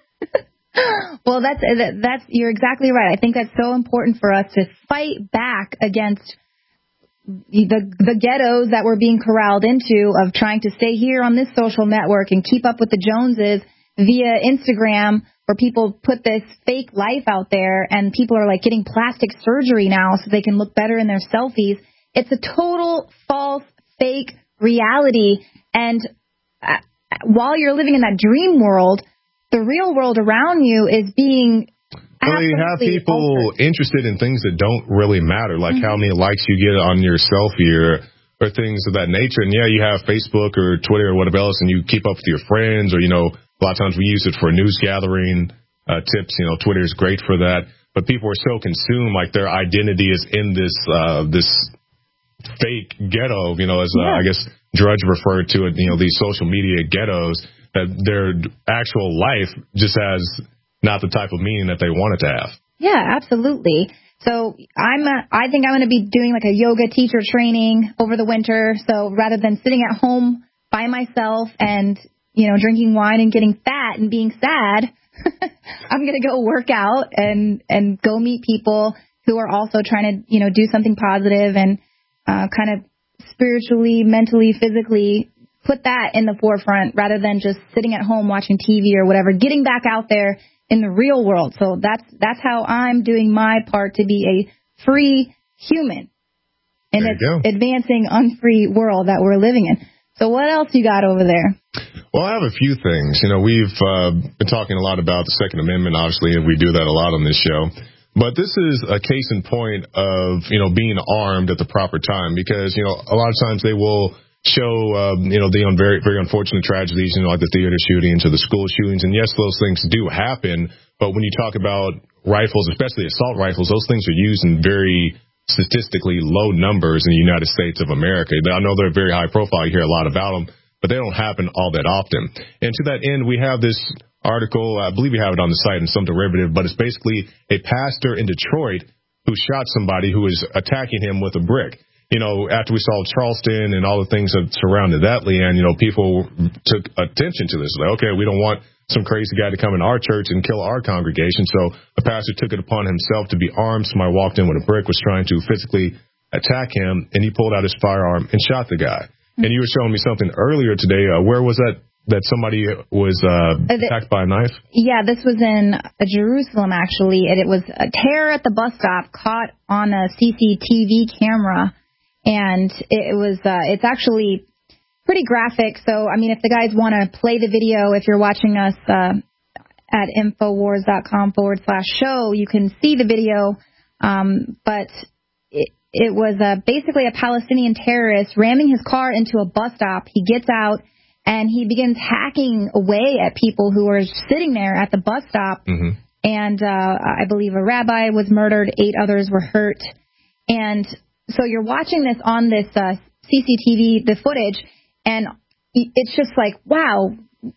Well, that's, that's, you're exactly right. I think that's so important for us to fight back against the the ghettos that we're being corralled into of trying to stay here on this social network and keep up with the Joneses via Instagram, where people put this fake life out there and people are like getting plastic surgery now so they can look better in their selfies. It's a total false, fake reality. And uh, while you're living in that dream world, the real world around you is being Well, you have people altered. interested in things that don't really matter, like mm-hmm. how many likes you get on your selfie or, or things of that nature. And, yeah, you have Facebook or Twitter or whatever else, and you keep up with your friends, or, you know, a lot of times we use it for news gathering uh, tips. You know, Twitter is great for that. But people are so consumed, like their identity is in this uh, this fake ghetto, you know, as uh, yeah. I guess Drudge referred to it, you know, these social media ghettos, that their actual life just has not the type of meaning that they want it to have. Yeah, absolutely. So I'm, a, I think I'm going to be doing like a yoga teacher training over the winter. So rather than sitting at home by myself and, you know, drinking wine and getting fat and being sad, I'm going to go work out and, and go meet people who are also trying to, you know, do something positive and uh, kind of spiritually, mentally, physically put that in the forefront rather than just sitting at home watching T V or whatever, getting back out there in the real world. So that's that's how I'm doing my part to be a free human in this advancing unfree world that we're living in. So what else you got over there? Well, I have a few things. You know, we've uh, been talking a lot about the Second Amendment, obviously, and we do that a lot on this show. But this is a case in point of, you know, being armed at the proper time because, you know, a lot of times they will show, um, you know, the un- very, very unfortunate tragedies, you know, like the theater shootings or the school shootings. And yes, those things do happen. But when you talk about rifles, especially assault rifles, those things are used in very statistically low numbers in the United States of America. I know they're very high profile. You hear a lot about them, but they don't happen all that often. And to that end, we have this article, I believe we have it on the site in some derivative, but it's basically a pastor in Detroit who shot somebody who was attacking him with a brick. You know, after we saw Charleston and all the things that surrounded that, Leanne, you know, people took attention to this. Like, okay, we don't want some crazy guy to come in our church and kill our congregation. So a pastor took it upon himself to be armed. Somebody walked in with a brick, was trying to physically attack him, and he pulled out his firearm and shot the guy. Mm-hmm. And you were showing me something earlier today. Uh, where was that? That somebody was uh, attacked by a knife? Yeah, this was in uh, Jerusalem, actually. And it was a terror at the bus stop caught on a C C T V camera. And it was, uh, it's actually pretty graphic. So, I mean, if the guys want to play the video, if you're watching us uh, at Infowars.com forward slash show, you can see the video. Um, but it, it was uh, basically a Palestinian terrorist ramming his car into a bus stop. He gets out. And he begins hacking away at people who are sitting there at the bus stop. Mm-hmm. And uh, I believe a rabbi was murdered. Eight others were hurt. And so you're watching this on this uh, C C T V, the footage, and it's just like, wow.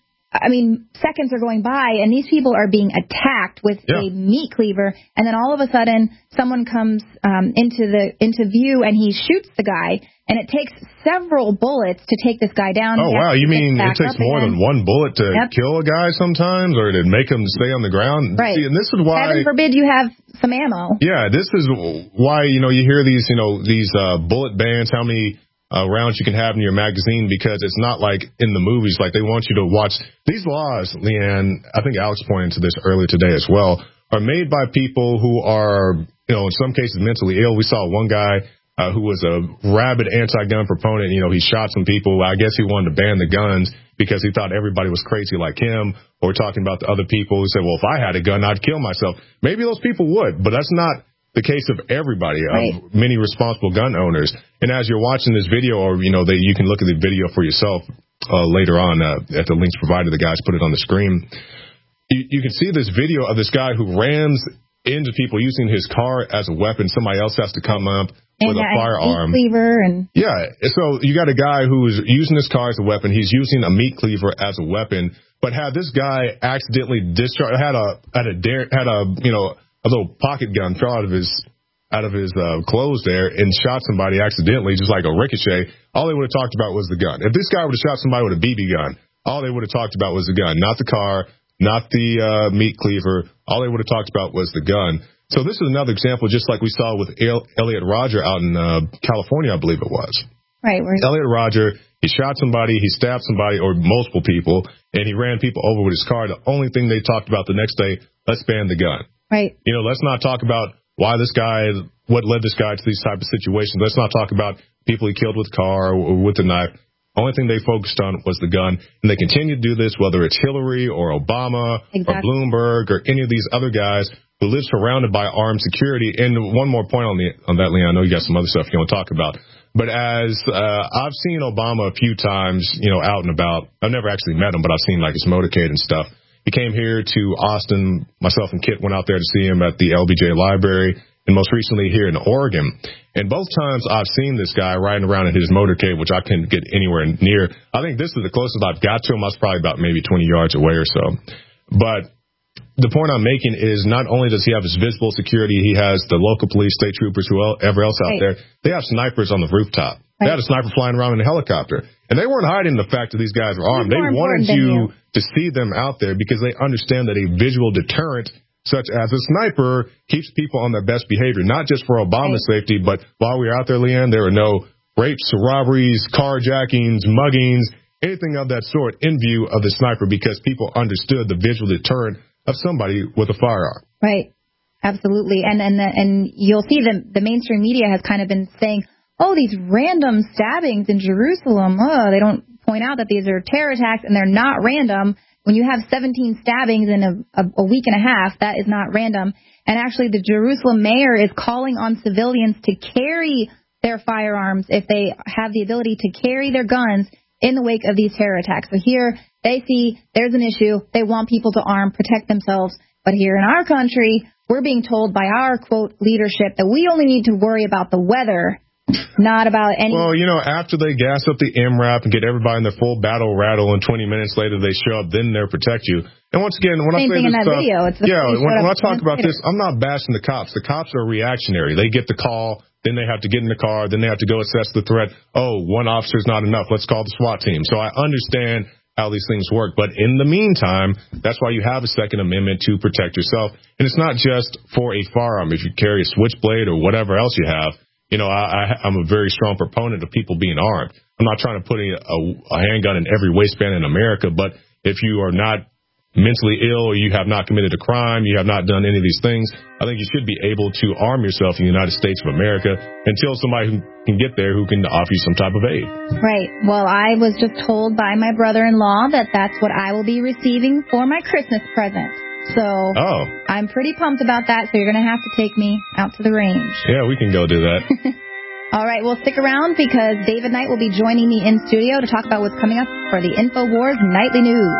I mean, seconds are going by, and these people are being attacked with yeah. a meat cleaver. And then all of a sudden, someone comes um, into the into view, and he shoots the guy. And it takes several bullets to take this guy down. Oh, wow. You mean it takes more again. than one bullet to yep. kill a guy sometimes or to make him stay on the ground? Right. See, and this is why... Heaven forbid you have some ammo. Yeah, this is why, you know, you hear these, you know, these uh, bullet bans, how many uh, rounds you can have in your magazine, because it's not like in the movies. Like, they want you to watch... These laws, Leanne, I think Alex pointed to this earlier today as well, are made by people who are, you know, in some cases mentally ill. We saw one guy... Uh, who was a rabid anti-gun proponent. You know, he shot some people. I guess he wanted to ban the guns because he thought everybody was crazy like him. Or we're talking about the other people who said, well, if I had a gun, I'd kill myself. Maybe those people would, but that's not the case of everybody, right. of many responsible gun owners. And as you're watching this video, or, you know, they, you can look at the video for yourself uh, later on uh, at the links provided. The guys put it on the screen. You, you can see this video of this guy who rams into people using his car as a weapon. Somebody else has to come up with and a firearm. Meat cleaver and yeah, so you got a guy who's using his car as a weapon. He's using a meat cleaver as a weapon. But had this guy accidentally discharged, had a had a dare, had a you know a little pocket gun fell out of his out of his uh, clothes there and shot somebody accidentally, just like a ricochet, all they would have talked about was the gun. If this guy would have shot somebody with a B B gun, all they would have talked about was the gun, not the car, not the uh, meat cleaver. All they would have talked about was the gun. So this is another example, just like we saw with El- Elliot Rodger out in uh, California, I believe it was. Right. Where- Elliot Rodger, he shot somebody, he stabbed somebody, or multiple people, and he ran people over with his car. The only thing they talked about the next day, let's ban the gun. Right. You know, let's not talk about why this guy, what led this guy to these type of situations. Let's not talk about people he killed with the car or with the knife. Only thing they focused on was the gun, and they continue to do this, whether it's Hillary or Obama exactly. or Bloomberg or any of these other guys who live surrounded by armed security. And one more point on the on that, Leon, I know you got some other stuff you want to talk about. But as uh, I've seen Obama a few times, you know, out and about. I've never actually met him, but I've seen like his motorcade and stuff. He came here to Austin. Myself and Kit went out there to see him at the L B J Library, and most recently here in Oregon. And both times I've seen this guy riding around in his motorcade, which I couldn't get anywhere near. I think this is the closest I've got to him. I was probably about maybe twenty yards away or so. But the point I'm making is not only does he have his visible security, he has the local police, state troopers, whoever else out right. there. They have snipers on the rooftop. Right. They had a sniper flying around in a helicopter. And they weren't hiding the fact that these guys were armed. They wanted you, you to see them out there because they understand that a visual deterrent such as a sniper keeps people on their best behavior, not just for Obama's right. safety, but while we were out there, Leanne, there were no rapes, robberies, carjackings, muggings, anything of that sort in view of the sniper because people understood the visual deterrent of somebody with a firearm. Right. Absolutely. And and and you'll see the the mainstream media has kind of been saying, oh, these random stabbings in Jerusalem, oh, they don't point out that these are terror attacks and they're not random. When you have seventeen stabbings in a, a, a week and a half, that is not random. And actually, the Jerusalem mayor is calling on civilians to carry their firearms if they have the ability to carry their guns in the wake of these terror attacks. So here they see there's an issue. They want people to arm, protect themselves. But here in our country, we're being told by our, quote, leadership that we only need to worry about the weather, not about any... Well, you know, after they gas up the M RAP and get everybody in their full battle rattle and twenty minutes later they show up, then they'll protect you. And once again, when Same I say thing this in that stuff... video. It's the yeah, when, when I talk about later. this, I'm not bashing the cops. The cops are reactionary. They get the call, then they have to get in the car, then they have to go assess the threat. Oh, one officer's not enough. Let's call the SWAT team. So I understand how these things work. But in the meantime, that's why you have a Second Amendment to protect yourself. And it's not just for a firearm. If you carry a switchblade or whatever else you have, you know, I, I, I'm a very strong proponent of people being armed. I'm not trying to put a, a, a handgun in every waistband in America, but if you are not mentally ill or you have not committed a crime, you have not done any of these things, I think you should be able to arm yourself in the United States of America until somebody who can get there who can offer you some type of aid. Right. Well, I was just told by my brother-in-law that that's what I will be receiving for my Christmas present. So oh. I'm pretty pumped about that, so you're going to have to take me out to the range. Yeah, we can go do that. All right, well, stick around because David Knight will be joining me in studio to talk about what's coming up for the InfoWars Nightly News.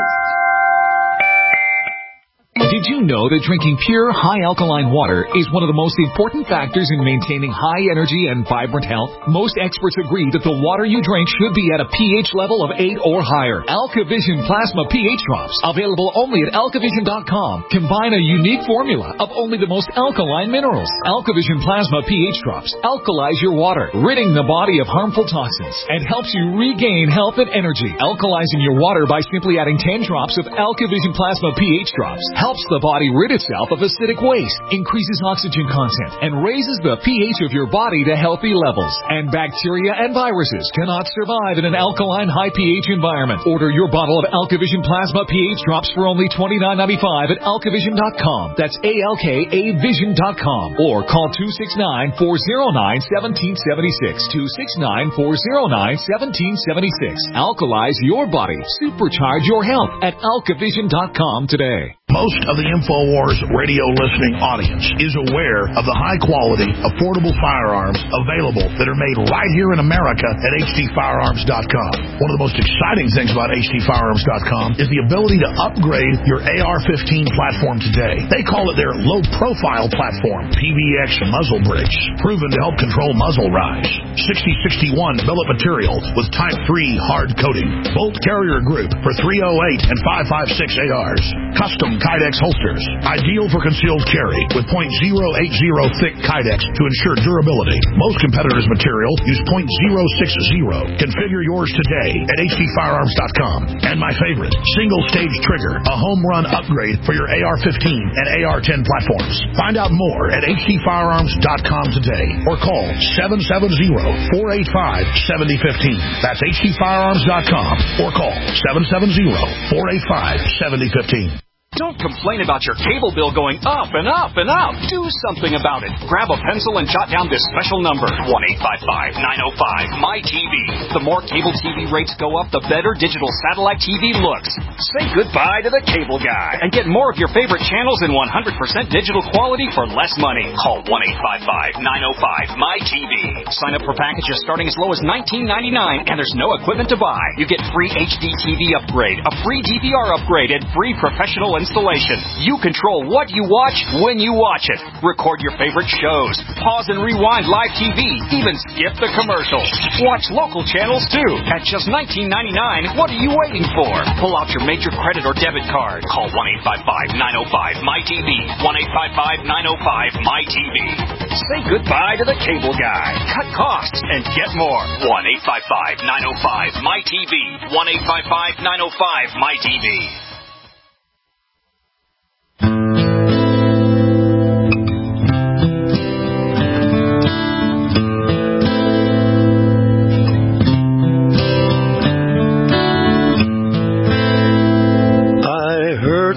Did you know that drinking pure, high-alkaline water is one of the most important factors in maintaining high energy and vibrant health? Most experts agree that the water you drink should be at a pH level of eight or higher. AlkaVision Plasma pH Drops, available only at alkavision dot com, combine a unique formula of only the most alkaline minerals. AlkaVision Plasma pH Drops alkalize your water, ridding the body of harmful toxins, and helps you regain health and energy. Alkalizing your water by simply adding ten drops of AlkaVision Plasma pH Drops helps the body rid itself of acidic waste, increases oxygen content, and raises the pH of your body to healthy levels. And bacteria and viruses cannot survive in an alkaline high pH environment. Order your bottle of AlkaVision Plasma pH Drops for only twenty-nine ninety-five at alkavision dot com. That's A L K A vision dot com. Or call two six nine, four oh nine, one seven seven six. two six nine, four oh nine, one seven seven six. Alkalize your body. Supercharge your health at alkavision dot com today. Most of the InfoWars radio listening audience is aware of the high-quality, affordable firearms available that are made right here in America at H D firearms dot com. One of the most exciting things about H D firearms dot com is the ability to upgrade your A R fifteen platform today. They call it their low-profile platform, P V X muzzle brakes, proven to help control muzzle rise. sixty sixty-one billet material with Type three hard coating. Bolt carrier group for three oh eight and five five six A Rs. Custom Kydex holsters, ideal for concealed carry with point zero eight zero thick Kydex to ensure durability. Most competitors' material use point zero six zero. Configure yours today at H D firearms dot com. And my favorite, single stage trigger, a home run upgrade for your A R fifteen and A R ten platforms. Find out more at H D firearms dot com today or call seven seven zero, four eight five, seven oh one five. That's H D firearms dot com or call seven seven zero, four eight five, seven oh one five. Don't complain about your cable bill going up and up and up. Do something about it. Grab a pencil and jot down this special number, one eight five five, nine oh five, M Y T V. The more cable T V rates go up, the better digital satellite T V looks. Say goodbye to the cable guy and get more of your favorite channels in one hundred percent digital quality for less money. Call one eight five five, nine oh five, M Y T V. Sign up for packages starting as low as nineteen ninety-nine and there's no equipment to buy. You get free H D T V upgrade, a free D V R upgrade, and free professional installation. You control what you watch when you watch it. Record your favorite shows. Pause and rewind live T V. Even skip the commercials. Watch local channels too. At just nineteen ninety-nine, what are you waiting for? Pull out your major credit or debit card. Call one eight five five, nine oh five, M Y T V. one eight five five, nine oh five, M Y T V. Say goodbye to the cable guy. Cut costs and get more. one eight five five, nine oh five, M Y T V. one eight five five, nine oh five, M Y T V.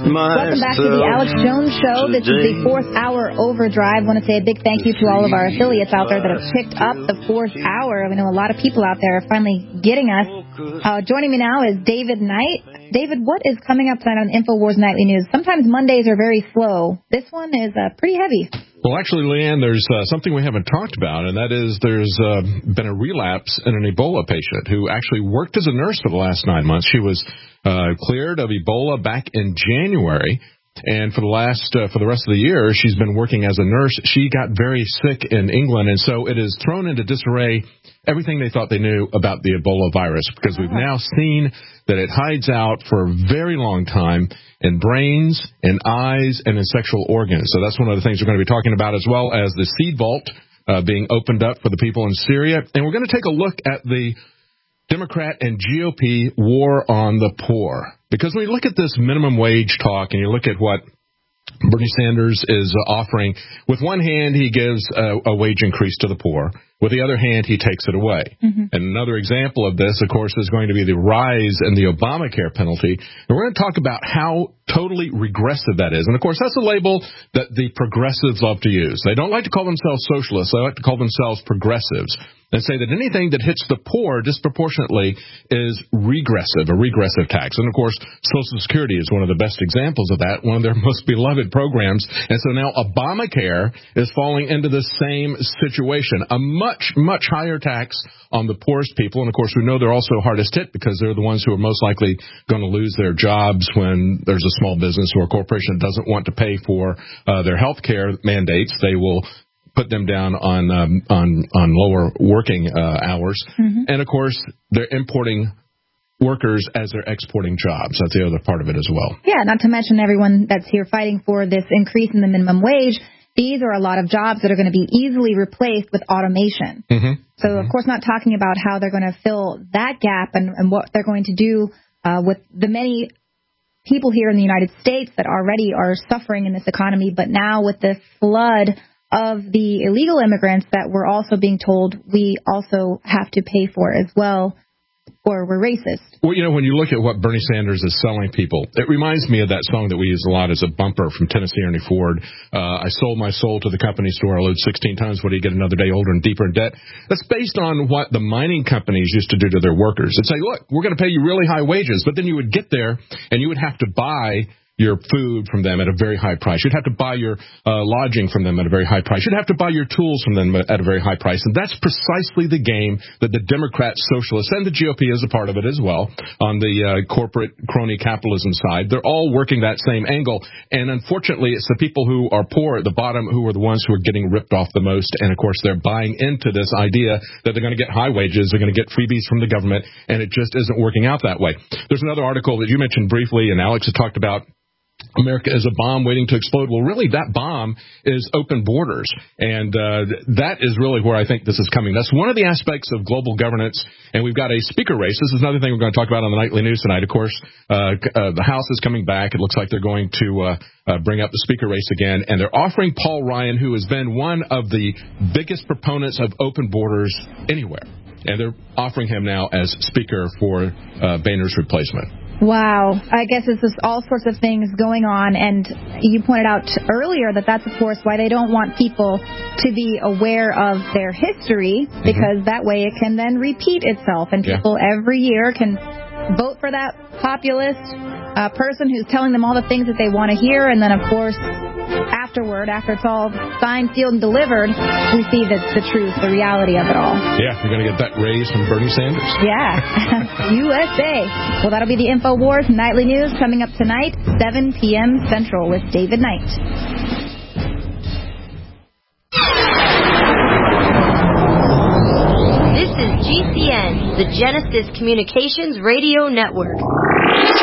Welcome back to the Alex Jones Show. This is the fourth hour overdrive. I want to say a big thank you to all of our affiliates out there that have picked up the fourth hour. We know a lot of people out there are finally getting us. Uh, joining me now is David Knight. David, what is coming up tonight on InfoWars Nightly News? Sometimes Mondays are very slow. This one is uh, pretty heavy. Well, actually, Leanne, there's uh, something we haven't talked about, and that is there's uh, been a relapse in an Ebola patient who actually worked as a nurse for the last nine months. She was uh, cleared of Ebola back in January, and for the last uh, for the rest of the year, she's been working as a nurse. She got very sick in England, and so it has thrown into disarray everything they thought they knew about the Ebola virus, because we've now seen that it hides out for a very long time in brains, in eyes, and in sexual organs. So that's one of the things we're going to be talking about, as well as the seed vault uh, being opened up for the people in Syria. And we're going to take a look at the Democrat and G O P war on the poor. Because when you look at this minimum wage talk and you look at what Bernie Sanders is uh, offering, with one hand he gives a, a wage increase to the poor. With the other hand, he takes it away. Mm-hmm. And another example of this, of course, is going to be the rise in the Obamacare penalty. And we're going to talk about how totally regressive that is. And, of course, that's a label that the progressives love to use. They don't like to call themselves socialists. They like to call themselves progressives, and say that anything that hits the poor disproportionately is regressive, a regressive tax. And, of course, Social Security is one of the best examples of that, one of their most beloved programs. And so now Obamacare is falling into the same situation, a much, much higher tax on the poorest people. And, of course, we know they're also hardest hit because they're the ones who are most likely going to lose their jobs when there's a small business or a corporation that doesn't want to pay for uh, their health care mandates. They will put them down on um, on on lower working uh, hours. Mm-hmm. And, of course, they're importing workers as they're exporting jobs. That's the other part of it as well. Yeah, not to mention everyone that's here fighting for this increase in the minimum wage. These are a lot of jobs that are going to be easily replaced with automation. Mm-hmm. So, mm-hmm. of course, not talking about how they're going to fill that gap and, and what they're going to do uh, with the many people here in the United States that already are suffering in this economy, but now with this flood of the illegal immigrants that we're also being told we also have to pay for as well, or we're racist. Well, you know, when you look at what Bernie Sanders is selling people, it reminds me of that song that we use a lot as a bumper from Tennessee Ernie Ford. Uh, I sold my soul to the company store. I load sixteen tons. What do you get another day older and deeper in debt? That's based on what the mining companies used to do to their workers. They'd say, look, we're going to pay you really high wages, but then you would get there and you would have to buy your food from them at a very high price. You'd have to buy your uh, lodging from them at a very high price. You'd have to buy your tools from them at a very high price. And that's precisely the game that the Democrats, socialists, and the G O P is a part of it as well on the uh, corporate crony capitalism side. They're all working that same angle. And unfortunately, it's the people who are poor at the bottom who are the ones who are getting ripped off the most. And, of course, they're buying into this idea that they're going to get high wages, they're going to get freebies from the government, and it just isn't working out that way. There's another article that you mentioned briefly, and Alex has talked about. America is a bomb waiting to explode. Well, really, that bomb is open borders, and uh, that is really where I think this is coming. That's one of the aspects of global governance, and we've got a speaker race. This is another thing we're going to talk about on the Nightly News tonight. Of course, uh, uh, the House is coming back. It looks like they're going to uh, uh, bring up the speaker race again, and they're offering Paul Ryan, who has been one of the biggest proponents of open borders anywhere, and they're offering him now as speaker for uh, Boehner's replacement. Wow. I guess it's just all sorts of things going on, and you pointed out earlier that that's, of course, why they don't want people to be aware of their history, because mm-hmm. that way it can then repeat itself, and people yeah. every year can vote for that populist uh, person who's telling them all the things that they want to hear, and then, of course, afterward, after it's all signed, sealed, and delivered, we see the, the truth, the reality of it all. Yeah, you're going to get that raise from Bernie Sanders. Yeah, U S A. Well, that'll be the InfoWars Nightly News coming up tonight, seven p.m. Central with David Knight. This is G C N, the Genesis Communications Radio Network.